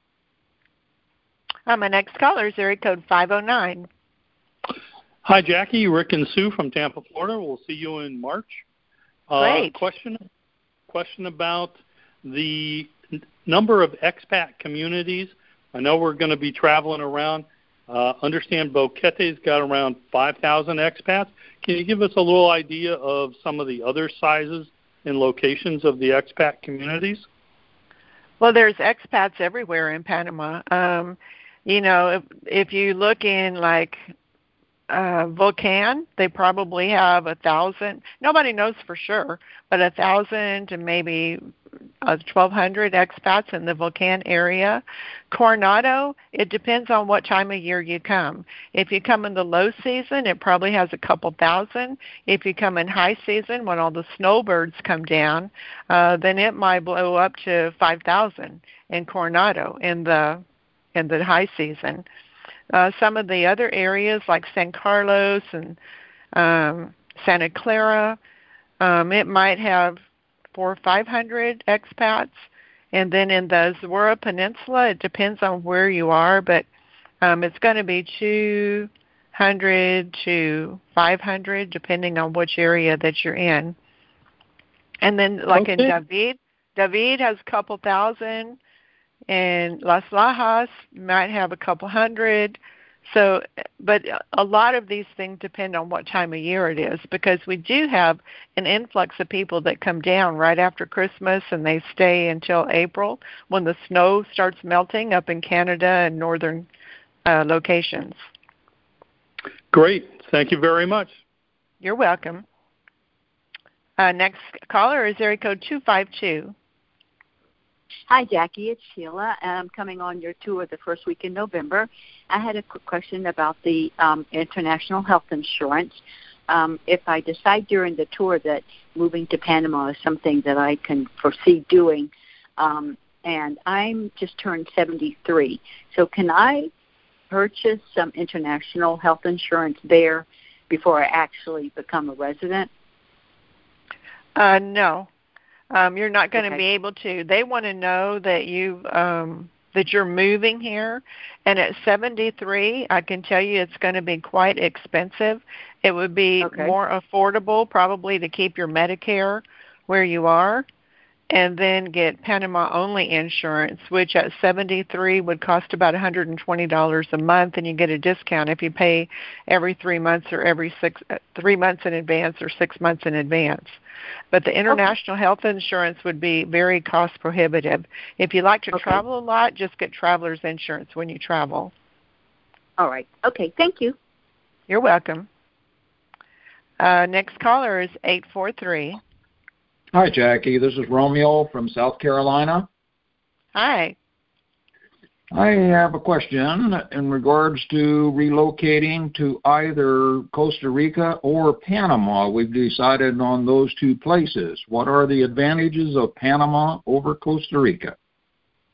Uh, my next caller is area code five oh nine. Hi, Jackie. Rick and Sue from Tampa, Florida. We'll see you in March. Great. Uh, question, question about the n- number of expat communities. I know we're going to be traveling around. Uh, understand Boquete's got around five thousand expats. Can you give us a little idea of some of the other sizes and locations of the expat communities? Well, there's expats everywhere in Panama. Um, you know, if, if you look in like uh, Volcan, they probably have a thousand. Nobody knows for sure, but a thousand to maybe uh, twelve hundred expats in the Volcan area. Coronado, it depends on what time of year you come. If you come in the low season, it probably has a couple thousand. If you come in high season, when all the snowbirds come down, uh, then it might blow up to five thousand in Coronado in the in the high season. Uh, some of the other areas like San Carlos and um, Santa Clara, um, it might have four or five hundred expats. And then in the Zora Peninsula, it depends on where you are, but um, it's going to be two hundred to five hundred, depending on which area that you're in. And then, like okay. in David, David has a couple thousand, and Las Lajas might have a couple hundred. So, but a lot of these things depend on what time of year it is, because we do have an influx of people that come down right after Christmas and they stay until April when the snow starts melting up in Canada and northern uh, locations. Great. Thank you very much. You're welcome. Uh, next caller is area code two five two. Hi, Jackie. It's Sheila, and I'm coming on your tour the first week in November. I had a quick question about the um, international health insurance. Um, if I decide during the tour that moving to Panama is something that I can foresee doing, um, and I'm just turned seventy-three, so can I purchase some international health insurance there before I actually become a resident? Uh, no. Um, you're not going to okay. be able to. They want to know that you um, that you're moving here, and at seventy-three, I can tell you it's going to be quite expensive. It would be okay. more affordable probably to keep your Medicare where you are, and then get Panama-only insurance, which at seventy-three would cost about one hundred twenty dollars a month, and you get a discount if you pay every three months or every six, three months in advance or six months in advance. But the international okay. health insurance would be very cost prohibitive. If you like to okay. travel a lot, just get traveler's insurance when you travel. All right. Okay. Thank you. You're welcome. Uh, next caller is eight four three. Hi, Jackie. This is Romeo from South Carolina. Hi. I have a question in regards to relocating to either Costa Rica or Panama. We've decided on those two places. What are the advantages of Panama over Costa Rica?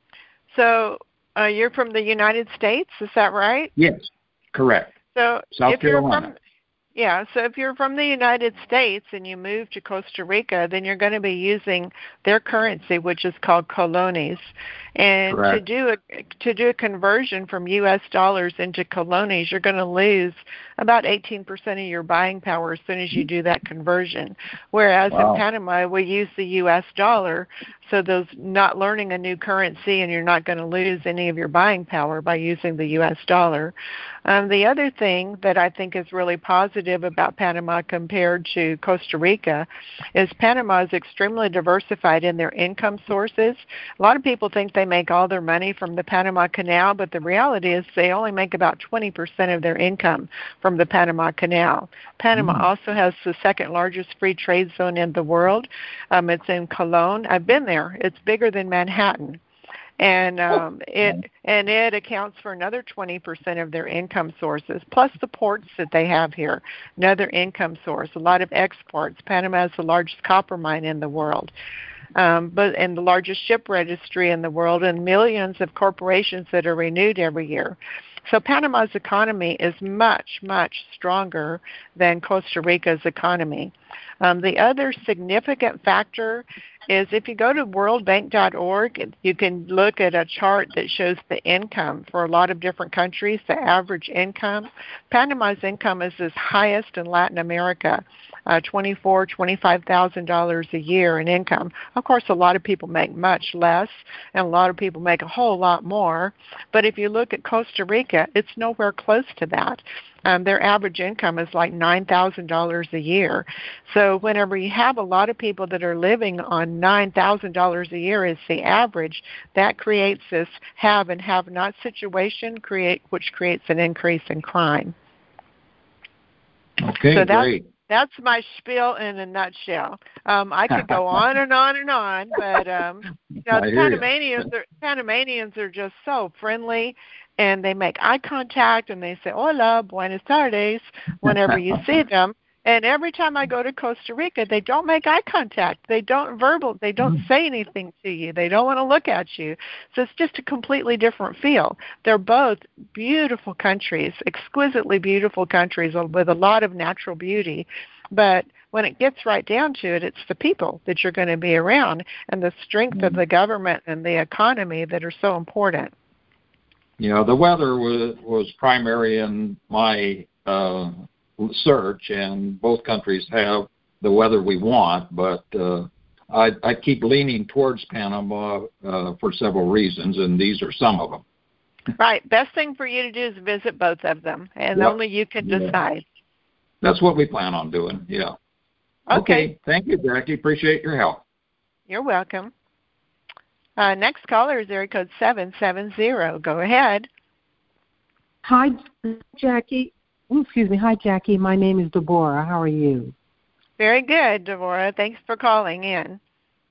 So uh, you're from the United States, is that right? Yes, correct. So South if you're Carolina. from Yeah, so if you're from the United States and you move to Costa Rica, then you're going to be using their currency, which is called colones. And Correct. to do a to do a conversion from U S dollars into colones, you're going to lose about eighteen percent of your buying power as soon as you do that conversion. Whereas Wow. in Panama, we use the U S dollar, so those not learning a new currency, and you're not going to lose any of your buying power by using the U S dollar. Um, the other thing that I think is really positive about Panama compared to Costa Rica is Panama is extremely diversified in their income sources. A lot of people think they make all their money from the Panama Canal, but the reality is they only make about twenty percent of their income from the Panama Canal. Panama mm. also has the second largest free trade zone in the world. Um, it's in Colón. I've been there. It's bigger than Manhattan. And um, it and it accounts for another twenty percent of their income sources, plus the ports that they have here, another income source, a lot of exports. Panama is the largest copper mine in the world, um, but and the largest ship registry in the world, and millions of corporations that are renewed every year. So Panama's economy is much, much stronger than Costa Rica's economy. Um, the other significant factor is if you go to world bank dot org, you can look at a chart that shows the income for a lot of different countries, the average income. Panama's income is as highest in Latin America, uh, twenty-four thousand dollars, twenty-five thousand dollars a year in income. Of course, a lot of people make much less, and a lot of people make a whole lot more. But if you look at Costa Rica, it's nowhere close to that. Um, their average income is like nine thousand dollars a year. So whenever you have a lot of people that are living on nine thousand dollars a year as the average, that creates this have and have not situation, create which creates an increase in crime. Okay, so that's, great. That's my spiel in a nutshell. Um, I could go on and on and on, but um, you know, the Panamanians are, Panamanians are just so friendly. And they make eye contact, and they say, hola, buenas tardes, whenever you see them. And every time I go to Costa Rica, they don't make eye contact. They don't verbal. They don't say anything to you. They don't want to look at you. So it's just a completely different feel. They're both beautiful countries, exquisitely beautiful countries with a lot of natural beauty. But when it gets right down to it, it's the people that you're going to be around and the strength of the government and the economy that are so important. You know, the weather was, was primary in my uh, search, and both countries have the weather we want, but uh, I, I keep leaning towards Panama uh, for several reasons, and these are some of them. Right. Best thing for you to do is visit both of them, and yep. only you can yeah. decide. That's what we plan on doing, yeah. Okay. okay. Thank you, Jackie. Appreciate your help. You're welcome. Uh, next caller is area code seven seven zero. Go ahead. Hi, Jackie. Oh, excuse me. Hi, Jackie. My name is Deborah. How are you? Very good, Deborah. Thanks for calling in.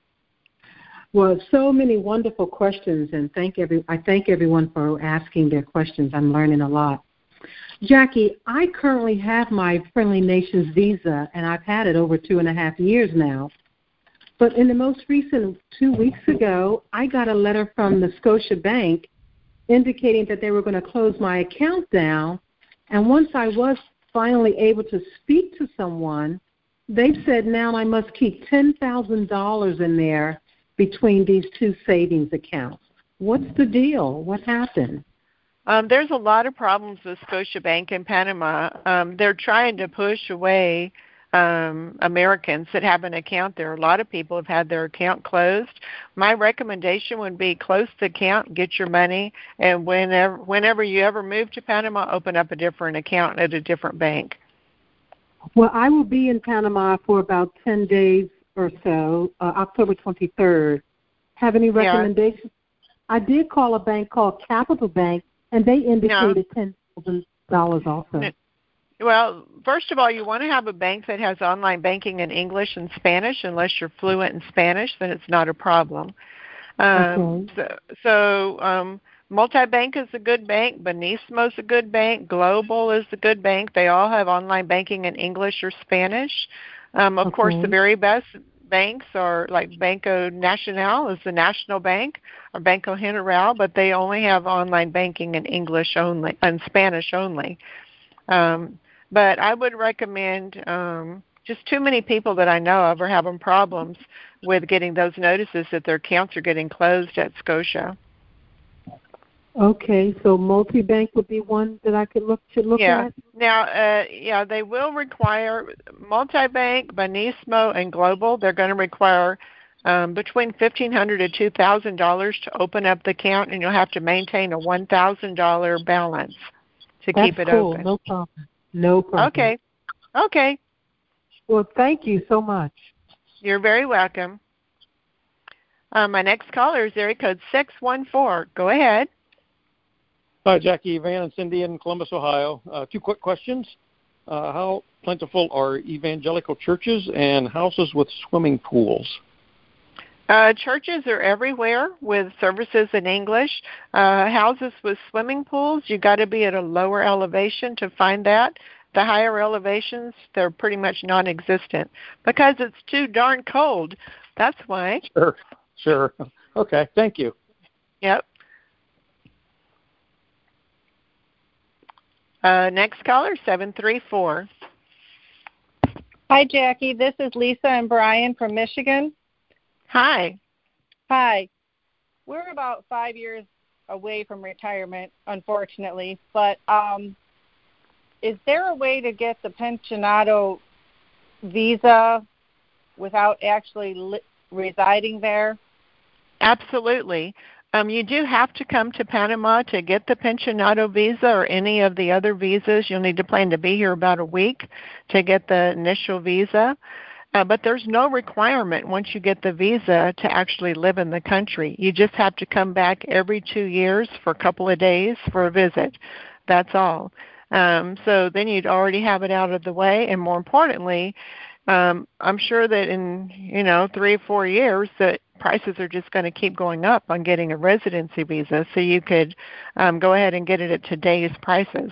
Well, so many wonderful questions, and thank every I thank everyone for asking their questions. I'm learning a lot. Jackie, I currently have my Friendly Nations visa, and I've had it over two and a half years now. But in the most recent two weeks ago, I got a letter from the Scotia Bank indicating that they were going to close my account down. And once I was finally able to speak to someone, they said now I must keep ten thousand dollars in there between these two savings accounts. What's the deal? What happened? Um, there's a lot of problems with Scotiabank in Panama. Um, they're trying to push away um, Americans that have an account there. A lot of people have had their account closed. My recommendation would be close the account, get your money, and whenever whenever you ever move to Panama, open up a different account at a different bank. Well, I will be in Panama for about ten days or so, uh, October twenty-third. Have any recommendations? Yeah. I did call a bank called Capital Bank, and they indicated no. ten thousand dollars also. No. Well, first of all, you want to have a bank that has online banking in English and Spanish. Unless you're fluent in Spanish, then it's not a problem. Um, okay. So, so um, Multibank is a good bank. Banismo is a good bank. Global is a good bank. They all have online banking in English or Spanish. Um, of okay. course, the very best banks are like Banco Nacional is the national bank, or Banco General, but they only have online banking in English only and Spanish only. Um, but I would recommend um, just too many people that I know of are having problems with getting those notices that their accounts are getting closed at Scotia. Okay, so multi-bank would be one that I could look should look yeah. at? Now, uh, yeah, they will require multi-bank, Banismo, and Global. They're going to require um, between fifteen hundred dollars to two thousand dollars to open up the account, and you'll have to maintain a one thousand dollars balance to That's keep it cool. open. No problem. No problem. Okay. Okay. Well, thank you so much. You're very welcome. Uh, my next caller is area code six one four. Go ahead. Hi, Jackie, Van, and Cindy in Columbus, Ohio. Uh, two quick questions. Uh, how plentiful are evangelical churches and houses with swimming pools? Uh, churches are everywhere with services in English. Uh, houses with swimming pools, you got to be at a lower elevation to find that. The higher elevations, they're pretty much non-existent because it's too darn cold. That's why. Sure, sure. Okay, thank you. Yep. Uh, next caller, seven three four. Hi, Jackie. This is Lisa and Brian from Michigan. Hi. Hi. We're about five years away from retirement, unfortunately, but um, is there a way to get the pensionado visa without actually li- residing there? Absolutely. Um, you do have to come to Panama to get the pensionado visa or any of the other visas. You'll need to plan to be here about a week to get the initial visa. Uh, but there's no requirement once you get the visa to actually live in the country. You just have to come back every two years for a couple of days for a visit. That's all. Um, so then you'd already have it out of the way, and more importantly, um, I'm sure that in, you know, three or four years that prices are just going to keep going up on getting a residency visa, so you could um, go ahead and get it at today's prices.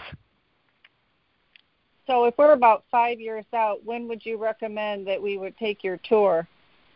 So if we're about five years out, when would you recommend that we would take your tour?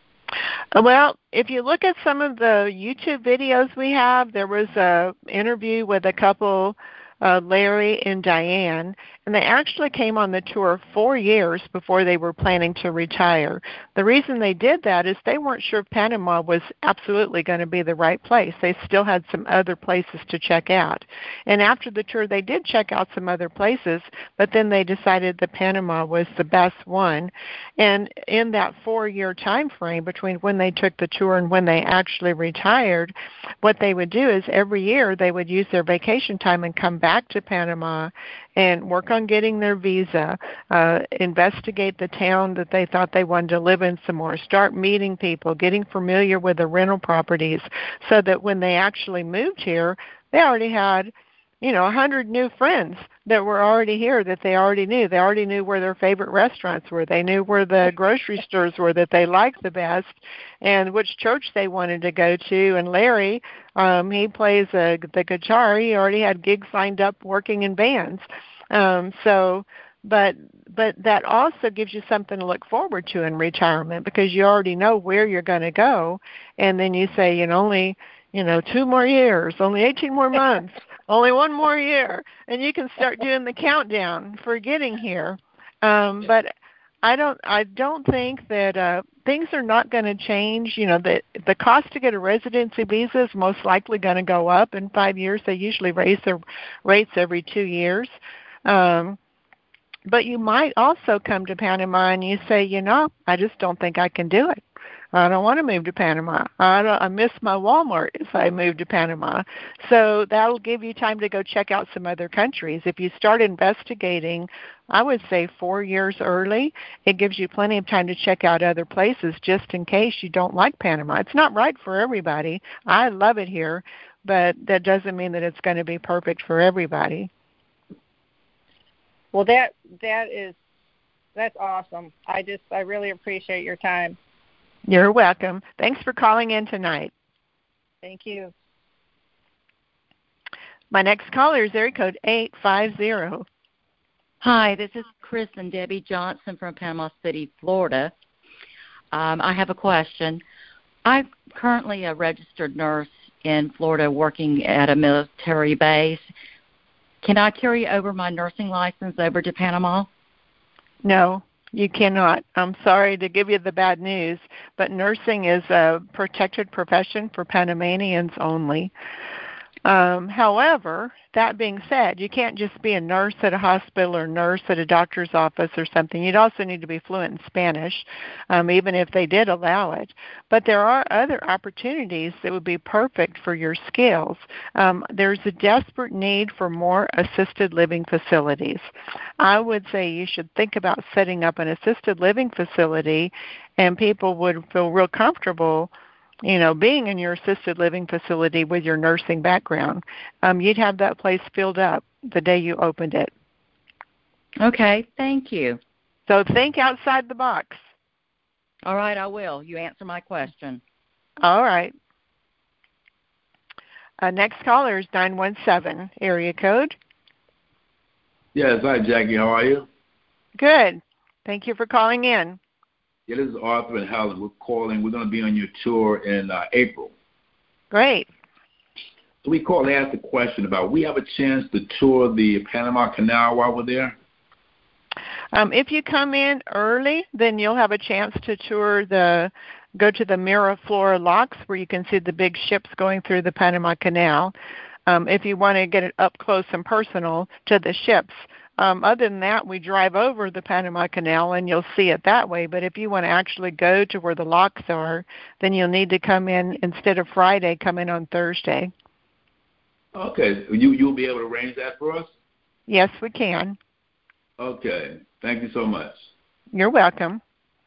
Well, if you look at some of the YouTube videos we have, there was a interview with a couple, uh, Larry and Diane, and they actually came on the tour four years before they were planning to retire. The reason they did that is they weren't sure if Panama was absolutely going to be the right place. They still had some other places to check out. And after the tour, they did check out some other places, but then they decided that Panama was the best one. And in that four-year time frame between when they took the tour and when they actually retired, what they would do is every year they would use their vacation time and come back to Panama and work on getting their visa, uh, investigate the town that they thought they wanted to live in some more, start meeting people, getting familiar with the rental properties, so that when they actually moved here, they already had, you know, a hundred new friends that were already here that they already knew. They already knew where their favorite restaurants were. They knew where the grocery stores were that they liked the best and which church they wanted to go to. And Larry, um, he plays uh, the guitar. He already had gigs lined up working in bands. Um, so, but but that also gives you something to look forward to in retirement because you already know where you're going to go. And then you say, you know, only, you know, two more years, only eighteen more months. Only one more year, and you can start doing the countdown for getting here. Um, but I don't, I don't think that uh, things are not going to change. You know, the the cost to get a residency visa is most likely going to go up in five years. They usually raise their rates every two years. Um, but you might also come to Panama and you say, you know, I just don't think I can do it. I don't want to move to Panama. I, don't, I miss my Walmart if I move to Panama. So that'll give you time to go check out some other countries. If you start investigating, I would say four years early, it gives you plenty of time to check out other places just in case you don't like Panama. It's not right for everybody. I love it here, but that doesn't mean that it's going to be perfect for everybody. Well, that that is that's awesome. I just I really appreciate your time. You're welcome. Thanks for calling in tonight. Thank you. My next caller is area code eight five zero. Hi, this is Chris and Debbie Johnson from Panama City, Florida. Um, I have a question. I'm currently a registered nurse in Florida working at a military base. Can I carry over my nursing license over to Panama? No, you cannot. I'm sorry to give you the bad news, but nursing is a protected profession for Panamanians only. Um, however, that being said, you can't just be a nurse at a hospital or a nurse at a doctor's office or something. You'd also need to be fluent in Spanish, um, even if they did allow it. But there are other opportunities that would be perfect for your skills. Um, there's a desperate need for more assisted living facilities. I would say you should think about setting up an assisted living facility, and people would feel real comfortable you know, being in your assisted living facility with your nursing background. Um, you'd have that place filled up the day you opened it. Okay, thank you. So think outside the box. All right, I will. You answer my question. All right. Uh, next caller is nine one seven, area code. Yes, hi, Jackie. How are you? Good. Thank you for calling in. Yeah, this is Arthur and Helen. We're calling. We're going to be on your tour in uh, April. Great. So we called and asked a question about, we have a chance to tour the Panama Canal while we're there? Um, if you come in early, then you'll have a chance to tour the, go to the Miraflores locks where you can see the big ships going through the Panama Canal. Um, if you want to get it up close and personal to the ships. Um, other than that, we drive over the Panama Canal, and you'll see it that way. But if you want to actually go to where the locks are, then you'll need to come in, instead of Friday, come in on Thursday. Okay. You, you'll be able to arrange that for us? Yes, we can. Okay. Thank you so much. You're welcome.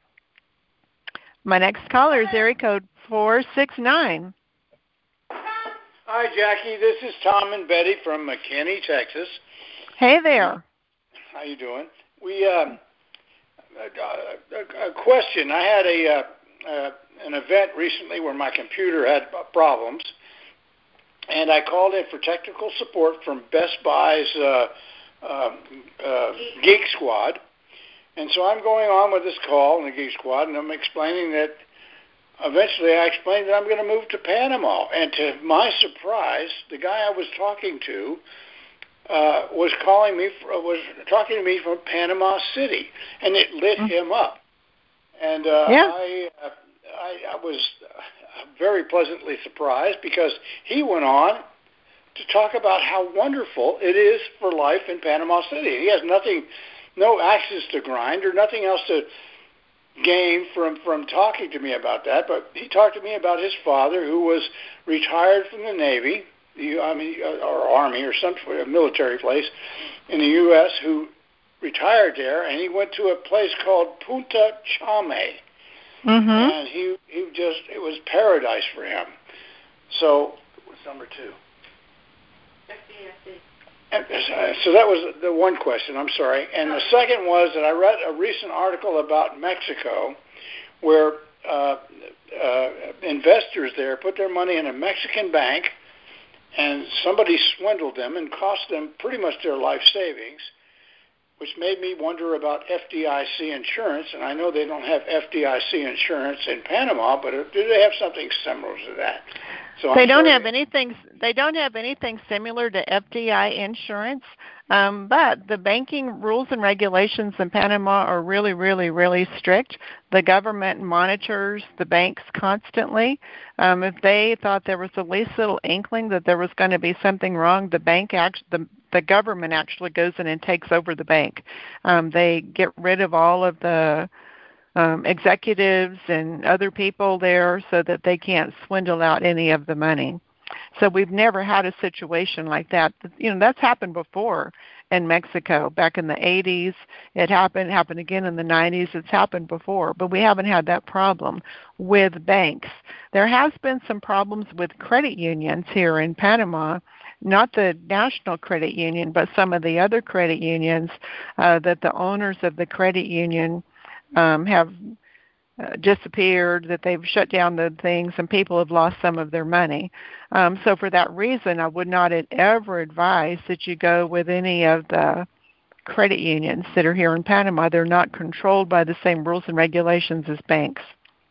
My next caller is area code four six nine. Hi, Jackie. This is Tom and Betty from McKinney, Texas. Hey there. How you doing? We um, a, a, a question. I had a uh, uh, an event recently where my computer had problems, and I called in for technical support from Best Buy's uh, uh, uh, Geek Squad. And so I'm going on with this call in the Geek Squad, and I'm explaining that eventually I explained that I'm going to move to Panama. And to my surprise, the guy I was talking to Uh, was calling me, for, was talking to me from Panama City, and it lit mm-hmm. him up. And uh, yeah. I, uh, I, I was very pleasantly surprised because he went on to talk about how wonderful it is for life in Panama City. He has nothing, no axes to grind or nothing else to gain from, from talking to me about that. But he talked to me about his father, who was retired from the Navy. The, I mean, or Army or some sort of military place in the U S who retired there, and he went to a place called Punta Chame, mm-hmm. and he he just it was paradise for him. So what's number two? And so that was the one question. I'm sorry, and the second was that I read a recent article about Mexico, where uh, uh, investors there put their money in a Mexican bank. And somebody swindled them and cost them pretty much their life savings, which made me wonder about F D I C insurance. And I know they don't have F D I C insurance in Panama, but do they have something similar to that? So they I'm don't sorry. have anything. They don't have anything similar to F D I insurance. Um, but the banking rules and regulations in Panama are really, really, really strict. The government monitors the banks constantly. Um, if they thought there was the least little inkling that there was going to be something wrong, the bank act, the the government actually goes in and takes over the bank. Um, they get rid of all of the um, executives and other people there so that they can't swindle out any of the money. So we've never had a situation like that. You know, that's happened before in Mexico. Back in the eighties, it happened, it happened again in the nineties. It's happened before, but we haven't had that problem with banks. There has been some problems with credit unions here in Panama, not the National Credit Union, but some of the other credit unions uh, that the owners of the credit union um, have Uh, disappeared, that they've shut down the things, and people have lost some of their money. Um, so for that reason, I would not ever advise that you go with any of the credit unions that are here in Panama. They're not controlled by the same rules and regulations as banks.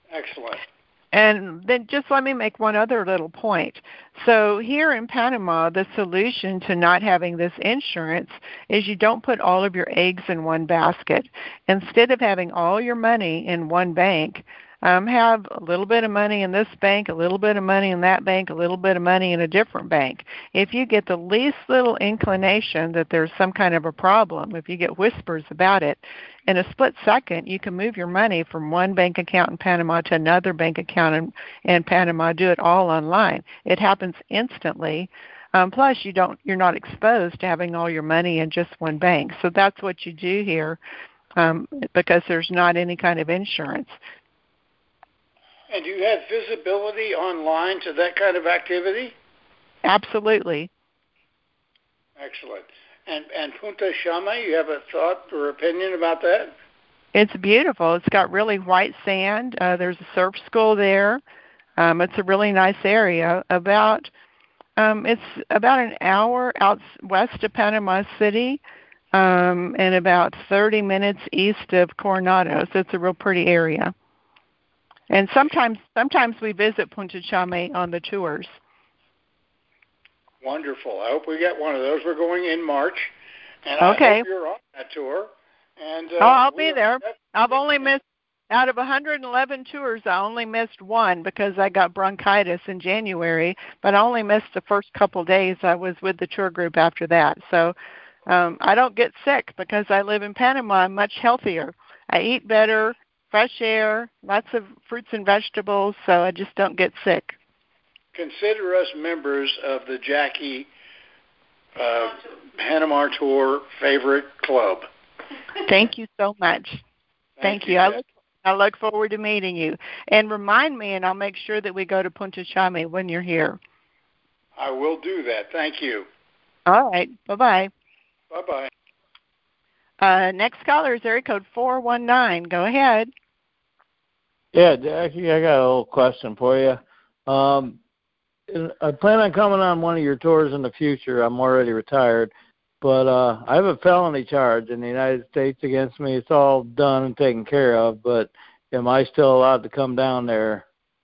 Excellent. And then just let me make one other little point. So here in Panama, the solution to not having this insurance is you don't put all of your eggs in one basket. Instead of having all your money in one bank, um, have a little bit of money in this bank, a little bit of money in that bank, a little bit of money in a different bank. If you get the least little inclination that there's some kind of a problem, if you get whispers about it, in a split second, you can move your money from one bank account in Panama to another bank account in, in Panama. Do it all online. It happens instantly. Um, plus, you don't, you're not exposed to having all your money in just one bank. So that's what you do here um, because there's not any kind of insurance. And do you have visibility online to that kind of activity? Absolutely. Excellent. And and Punta Chame, you have a thought or opinion about that? It's beautiful. It's got really white sand. Uh, there's a surf school there. Um, it's a really nice area. About um, it's about an hour out west of Panama City, um, and about thirty minutes east of Coronado. So it's a real pretty area. And sometimes sometimes we visit Punta Chame on the tours. Wonderful. I hope we get one of those. We're going in March, and okay. I hope you're on that tour. And uh, oh, I'll be there. I've only missed out of one hundred eleven tours. I only missed one because I got bronchitis in January, but I only missed the first couple days. I was with the tour group after that, so um, I don't get sick because I live in Panama. I'm much healthier. I eat better, fresh air, lots of fruits and vegetables, so I just don't get sick. Consider us members of the Jackie uh, Panama Tour favorite club. Thank you so much. Thank, Thank you. you. I look, I look forward to meeting you. And remind me, and I'll make sure that we go to Punta Chame when you're here. I will do that. Thank you. All right. Bye-bye. Bye-bye. Uh, next caller is area code four one nine. Go ahead. Yeah, Jackie, I got a little question for you. Um, I plan on coming on one of your tours in the future. I'm already retired. But uh, I have a felony charge in the United States against me. It's all done and taken care of, but am I still allowed to come down there?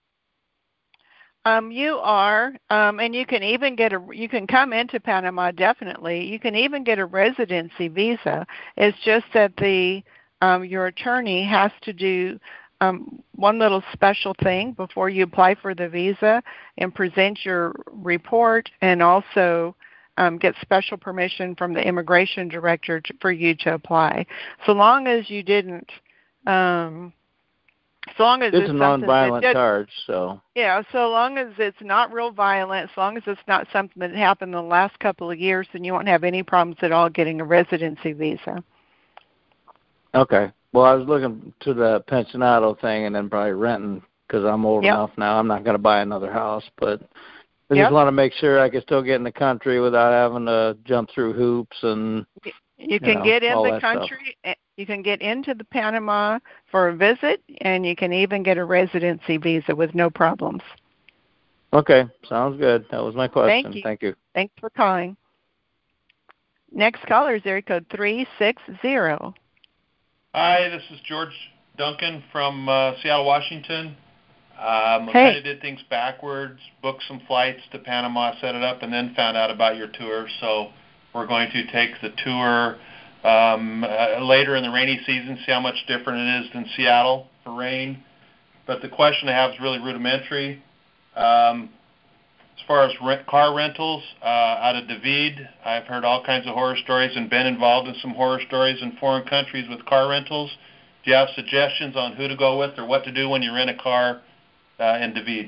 Um, you are, um, and you can even get a. You can come into Panama definitely. You can even get a residency visa. It's just that the um, your attorney has to do um, one little special thing before you apply for the visa and present your report, and also um, get special permission from the immigration director to, for you to apply. So long as you didn't. Um, So long as it's, it's a nonviolent charge, so yeah. So long as it's not real violent, as long as it's not something that happened in the last couple of years, then you won't have any problems at all getting a residency visa. Okay. Well, I was looking to the pensionado thing and then probably renting because I'm old yep. enough now. I'm not going to buy another house, but I yep. just want to make sure I can still get in the country without having to jump through hoops and. You can you know, get in the country. Stuff. You can get into the Panama for a visit, and you can even get a residency visa with no problems. Okay, sounds good. That was my question. Thank you. Thank you. Thanks for calling. Next caller is area code three six zero. Hi, this is George Duncan from uh, Seattle, Washington. Um, I hey. kind of did things backwards, booked some flights to Panama, set it up, and then found out about your tour. So we're going to take the tour um, uh, later in the rainy season, see how much different it is than Seattle for rain. But the question I have is really rudimentary. Um, as far as rent, car rentals uh, out of David, I've heard all kinds of horror stories and been involved in some horror stories in foreign countries with car rentals. Do you have suggestions on who to go with or what to do when you rent a car uh, in David?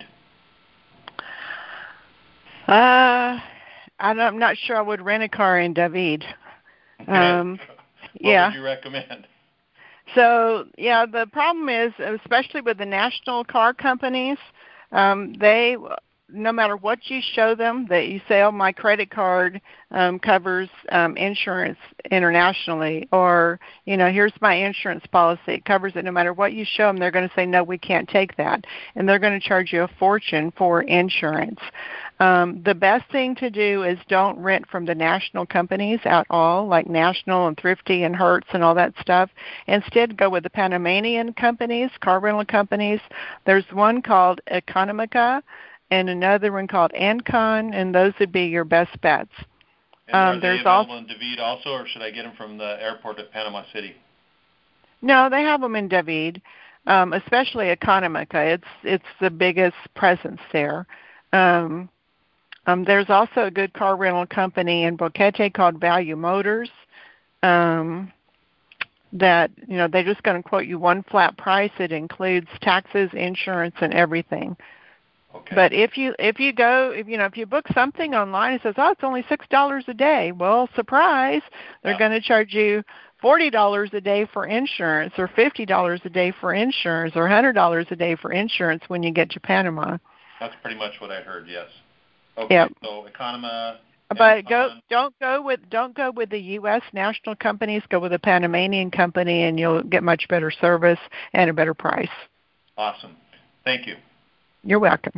Uh, I'm not sure I would rent a car in David. Okay. Um, what yeah. would you recommend? So, yeah, the problem is, especially with the national car companies, um, they no matter what you show them, that you say, oh, my credit card um, covers um, insurance internationally, or, you know, here's my insurance policy, it covers it. No matter what you show them, they're going to say, no, we can't take that. And they're going to charge you a fortune for insurance. Um, the best thing to do is don't rent from the national companies at all, like National and Thrifty and Hertz and all that stuff. Instead, go with the Panamanian companies, car rental companies. There's one called Economica and another one called Ancon, and those would be your best bets. And um, are they there's available also, in David also, or should I get them from the airport at Panama City? No, they have them in David, um, especially Economica. It's it's the biggest presence there. Um, um, there's also a good car rental company in Boquete called Value Motors. Um, that, you know, they're just going to quote you one flat price. It includes taxes, insurance, and everything. Okay. But if you if you go if you know if you book something online, it says, oh, it's only six dollars a day. Well, surprise, they're Yeah. going to charge you forty dollars a day for insurance, or fifty dollars a day for insurance, or one hundred dollars a day for insurance when you get to Panama. That's pretty much what I heard. Yes. Okay. Yep. So Economa. But go don't go with don't go with the U S national companies. Go with a Panamanian company, and you'll get much better service and a better price. Awesome. Thank you. You're welcome.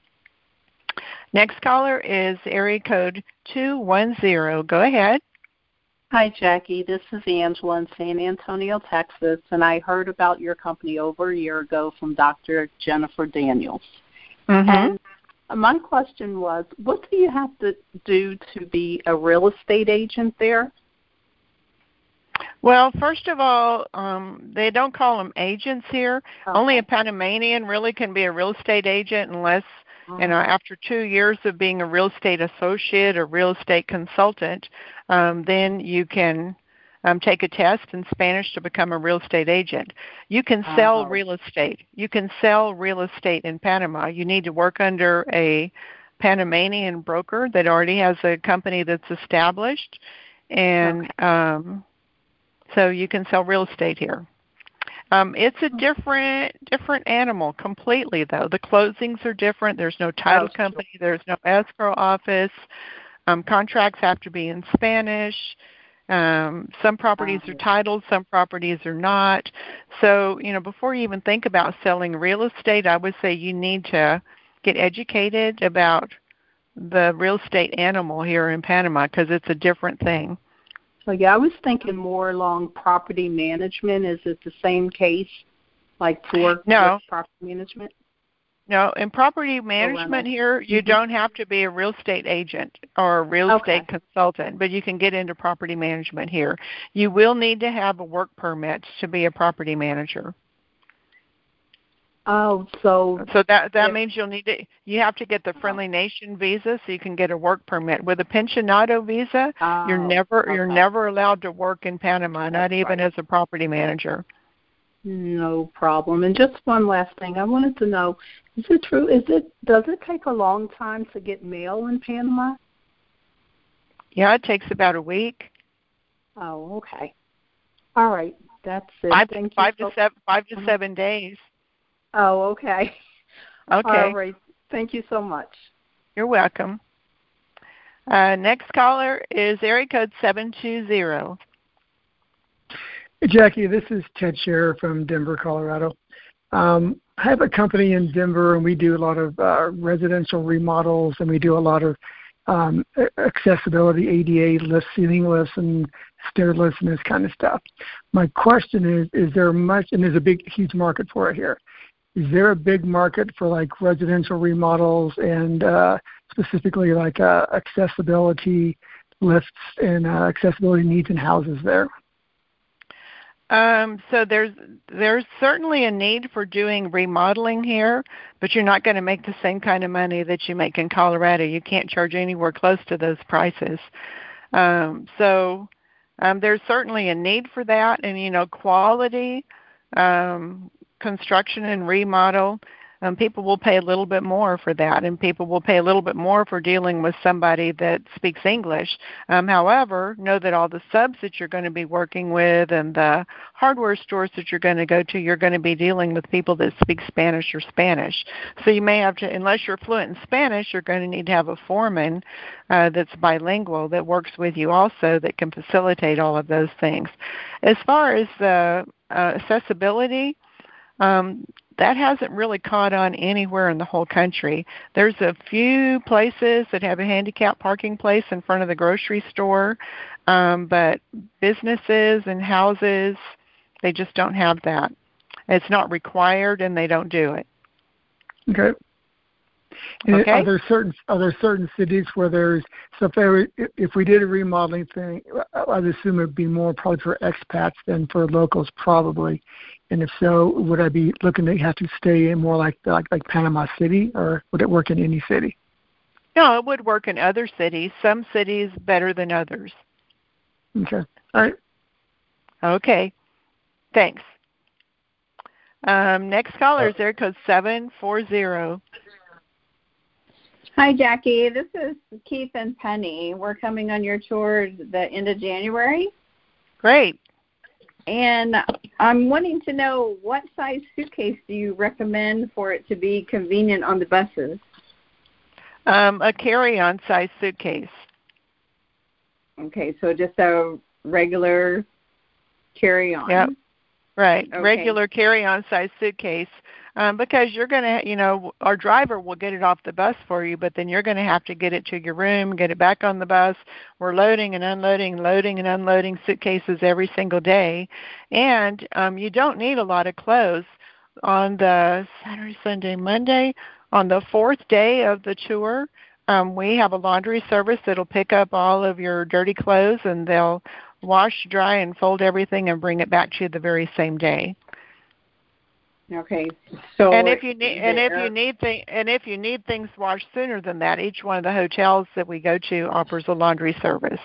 Next caller is area code two one zero. Go ahead. Hi, Jackie. This is Angela in San Antonio, Texas, and I heard about your company over a year ago from Doctor Jennifer Daniels. Mm-hmm. And my question was, what do you have to do to be a real estate agent there? Well, first of all, um, they don't call them agents here. Okay. Only a Panamanian really can be a real estate agent unless, Mm-hmm. you know, after two years of being a real estate associate or real estate consultant, um, then you can um, take a test in Spanish to become a real estate agent. You can sell Oh. real estate. You can sell real estate in Panama. You need to work under a Panamanian broker that already has a company that's established, and Okay. um, so you can sell real estate here. Um, it's a different different animal completely, though. The closings are different. There's no title Oh, company. There's no escrow office. Um, contracts have to be in Spanish. Um, some properties are titled, some properties are not. So, you know, before you even think about selling real estate, I would say you need to get educated about the real estate animal here in Panama, because it's a different thing. So, yeah, I was thinking more along property management. Is it the same case, like tour No. property management? No, in property management here, you Mhm. don't have to be a real estate agent or a real Okay. estate consultant, but you can get into property management here. You will need to have a work permit to be a property manager. Oh, so So that that if- means you'll need to you have to get the Friendly Nation visa so you can get a work permit. With a pensionado visa, oh, you're never okay. you're never allowed to work in Panama, not That's even right. as a property manager. No problem. And just one last thing, I wanted to know: is it true? Is it does it take a long time to get mail in Panama? Yeah, it takes about a week. Oh, okay. All right, that's it. Five, Thank five you to so- seven five to Mhm. seven days. Oh, okay. Okay. All right. Thank you so much. You're welcome. Uh, next caller is area code seven two zero. Hey, Jackie, this is Ted Scherer from Denver, Colorado. Um, I have a company in Denver, and we do a lot of uh, residential remodels, and we do a lot of um, accessibility, A D A lifts, ceiling lifts, and stair lifts, and this kind of stuff. My question is, is there much, and there's a big, huge market for it here. Is there a big market for like residential remodels and uh, specifically like uh, accessibility lifts and uh, accessibility needs in houses there? Um, so there's there's certainly a need for doing remodeling here, but you're not going to make the same kind of money that you make in Colorado. You can't charge anywhere close to those prices. Um, so um, there's certainly a need for that, and you know, quality um, construction and remodel Um, people will pay a little bit more for that, and people will pay a little bit more for dealing with somebody that speaks English. Um, however, know that all the subs that you're going to be working with and the hardware stores that you're going to go to, you're going to be dealing with people that speak Spanish or Spanish. So you may have to, unless you're fluent in Spanish, you're going to need to have a foreman uh, that's bilingual that works with you also that can facilitate all of those things. As far as the uh, accessibility, um, that hasn't really caught on anywhere in the whole country. There's a few places that have a handicap parking place in front of the grocery store, um, but businesses and houses, they just don't have that. It's not required, and they don't do it. Okay. And okay. Are there certain are there certain cities where there's so if there, if we did a remodeling thing, I'd assume it'd be more probably for expats than for locals, probably. And if so, would I be looking to have to stay in more like like like Panama City, or would it work in any city? No, it would work in other cities. Some cities better than others. Okay. All right. Okay. Thanks. Um, next caller is area code seven four zero. Hi, Jackie. This is Keith and Penny. We're coming on your tour the end of January. Great. And I'm wanting to know, what size suitcase do you recommend for it to be convenient on the buses? Um, a carry-on size suitcase. Okay, so just a regular carry-on. Yep. Right. Okay. Regular carry-on size suitcase. Um, because you're going to, you know, our driver will get it off the bus for you, but then you're going to have to get it to your room, get it back on the bus. We're loading and unloading, loading and unloading suitcases every single day. And um, you don't need a lot of clothes. On the Saturday, Sunday, Monday, on the fourth day of the tour, um, we have a laundry service that'll pick up all of your dirty clothes, and they'll wash, dry, and fold everything and bring it back to you the very same day. Okay. So and if you need and if you need thing and if you need things washed sooner than that, each one of the hotels that we go to offers a laundry service.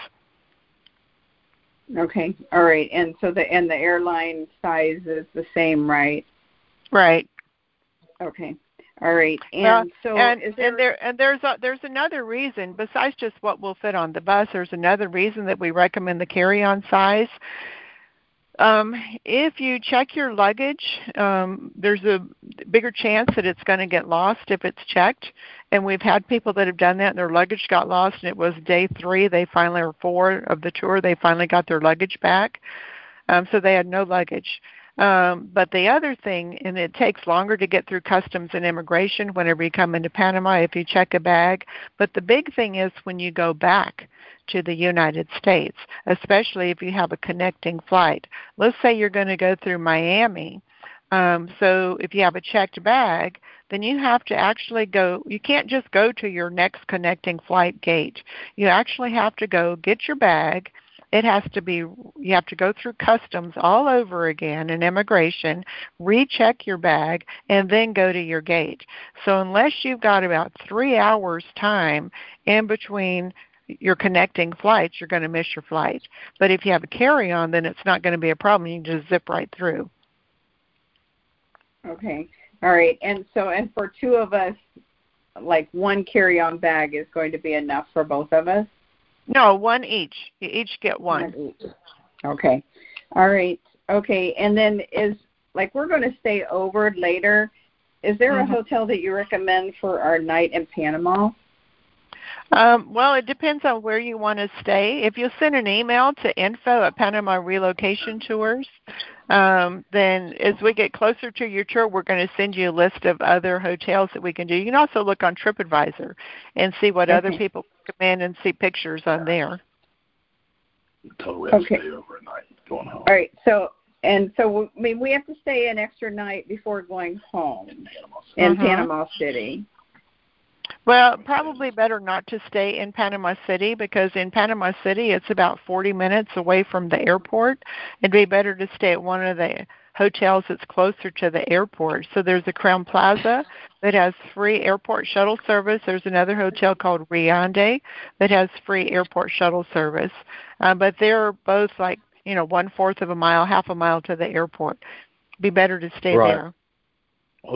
Okay. All right. And so the and the airline size is the same, right? Right. Okay. All right. And well, so and, is there and there and there's a, there's another reason besides just what will fit on the bus. There's another reason that we recommend the carry-on size. Um, if you check your luggage, um, there's a bigger chance that it's going to get lost if it's checked. And we've had people that have done that, and their luggage got lost, and it was day three. They finally, or four of the tour, they finally got their luggage back. Um, so they had no luggage. Um, but the other thing, and it takes longer to get through customs and immigration whenever you come into Panama if you check a bag. But the big thing is when you go back to the United States, especially if you have a connecting flight. Let's say you're going to go through Miami. Um, so if you have a checked bag, then you have to actually go, you can't just go to your next connecting flight gate. You actually have to go get your bag. It has to be, you have to go through customs all over again and immigration, recheck your bag, and then go to your gate. So unless you've got about three hours time in between your connecting flights, you're going to miss your flight. But if you have a carry-on, then it's not going to be a problem. You can just zip right through. Okay. All right. And so, and for two of us, like one carry-on bag is going to be enough for both of us? No, one each. You each get one. One each. Okay. All right. Okay. And then is, like, we're going to stay over later. Is there mm-hmm. a hotel that you recommend for our night in Panama? Um, well, it depends on where you want to stay. If you send an email to info at Panama Relocation Tours, um, then as we get closer to your tour, we're going to send you a list of other hotels that we can do. You can also look on TripAdvisor and see what okay. other people recommend and see pictures on there. Totally have okay. to stay overnight going home. All right. So, and so, I mean, we have to stay an extra night before going home in Panama, in mm-hmm. Panama City. Well, probably better not to stay in Panama City because in Panama City it's about forty minutes away from the airport. It'd be better to stay at one of the hotels that's closer to the airport. So there's a Crown Plaza that has free airport shuttle service. There's another hotel called Riande that has free airport shuttle service. Uh, but they're both like, you know, one-fourth of a mile, half a mile to the airport. It'd be better to stay right. there. Well, our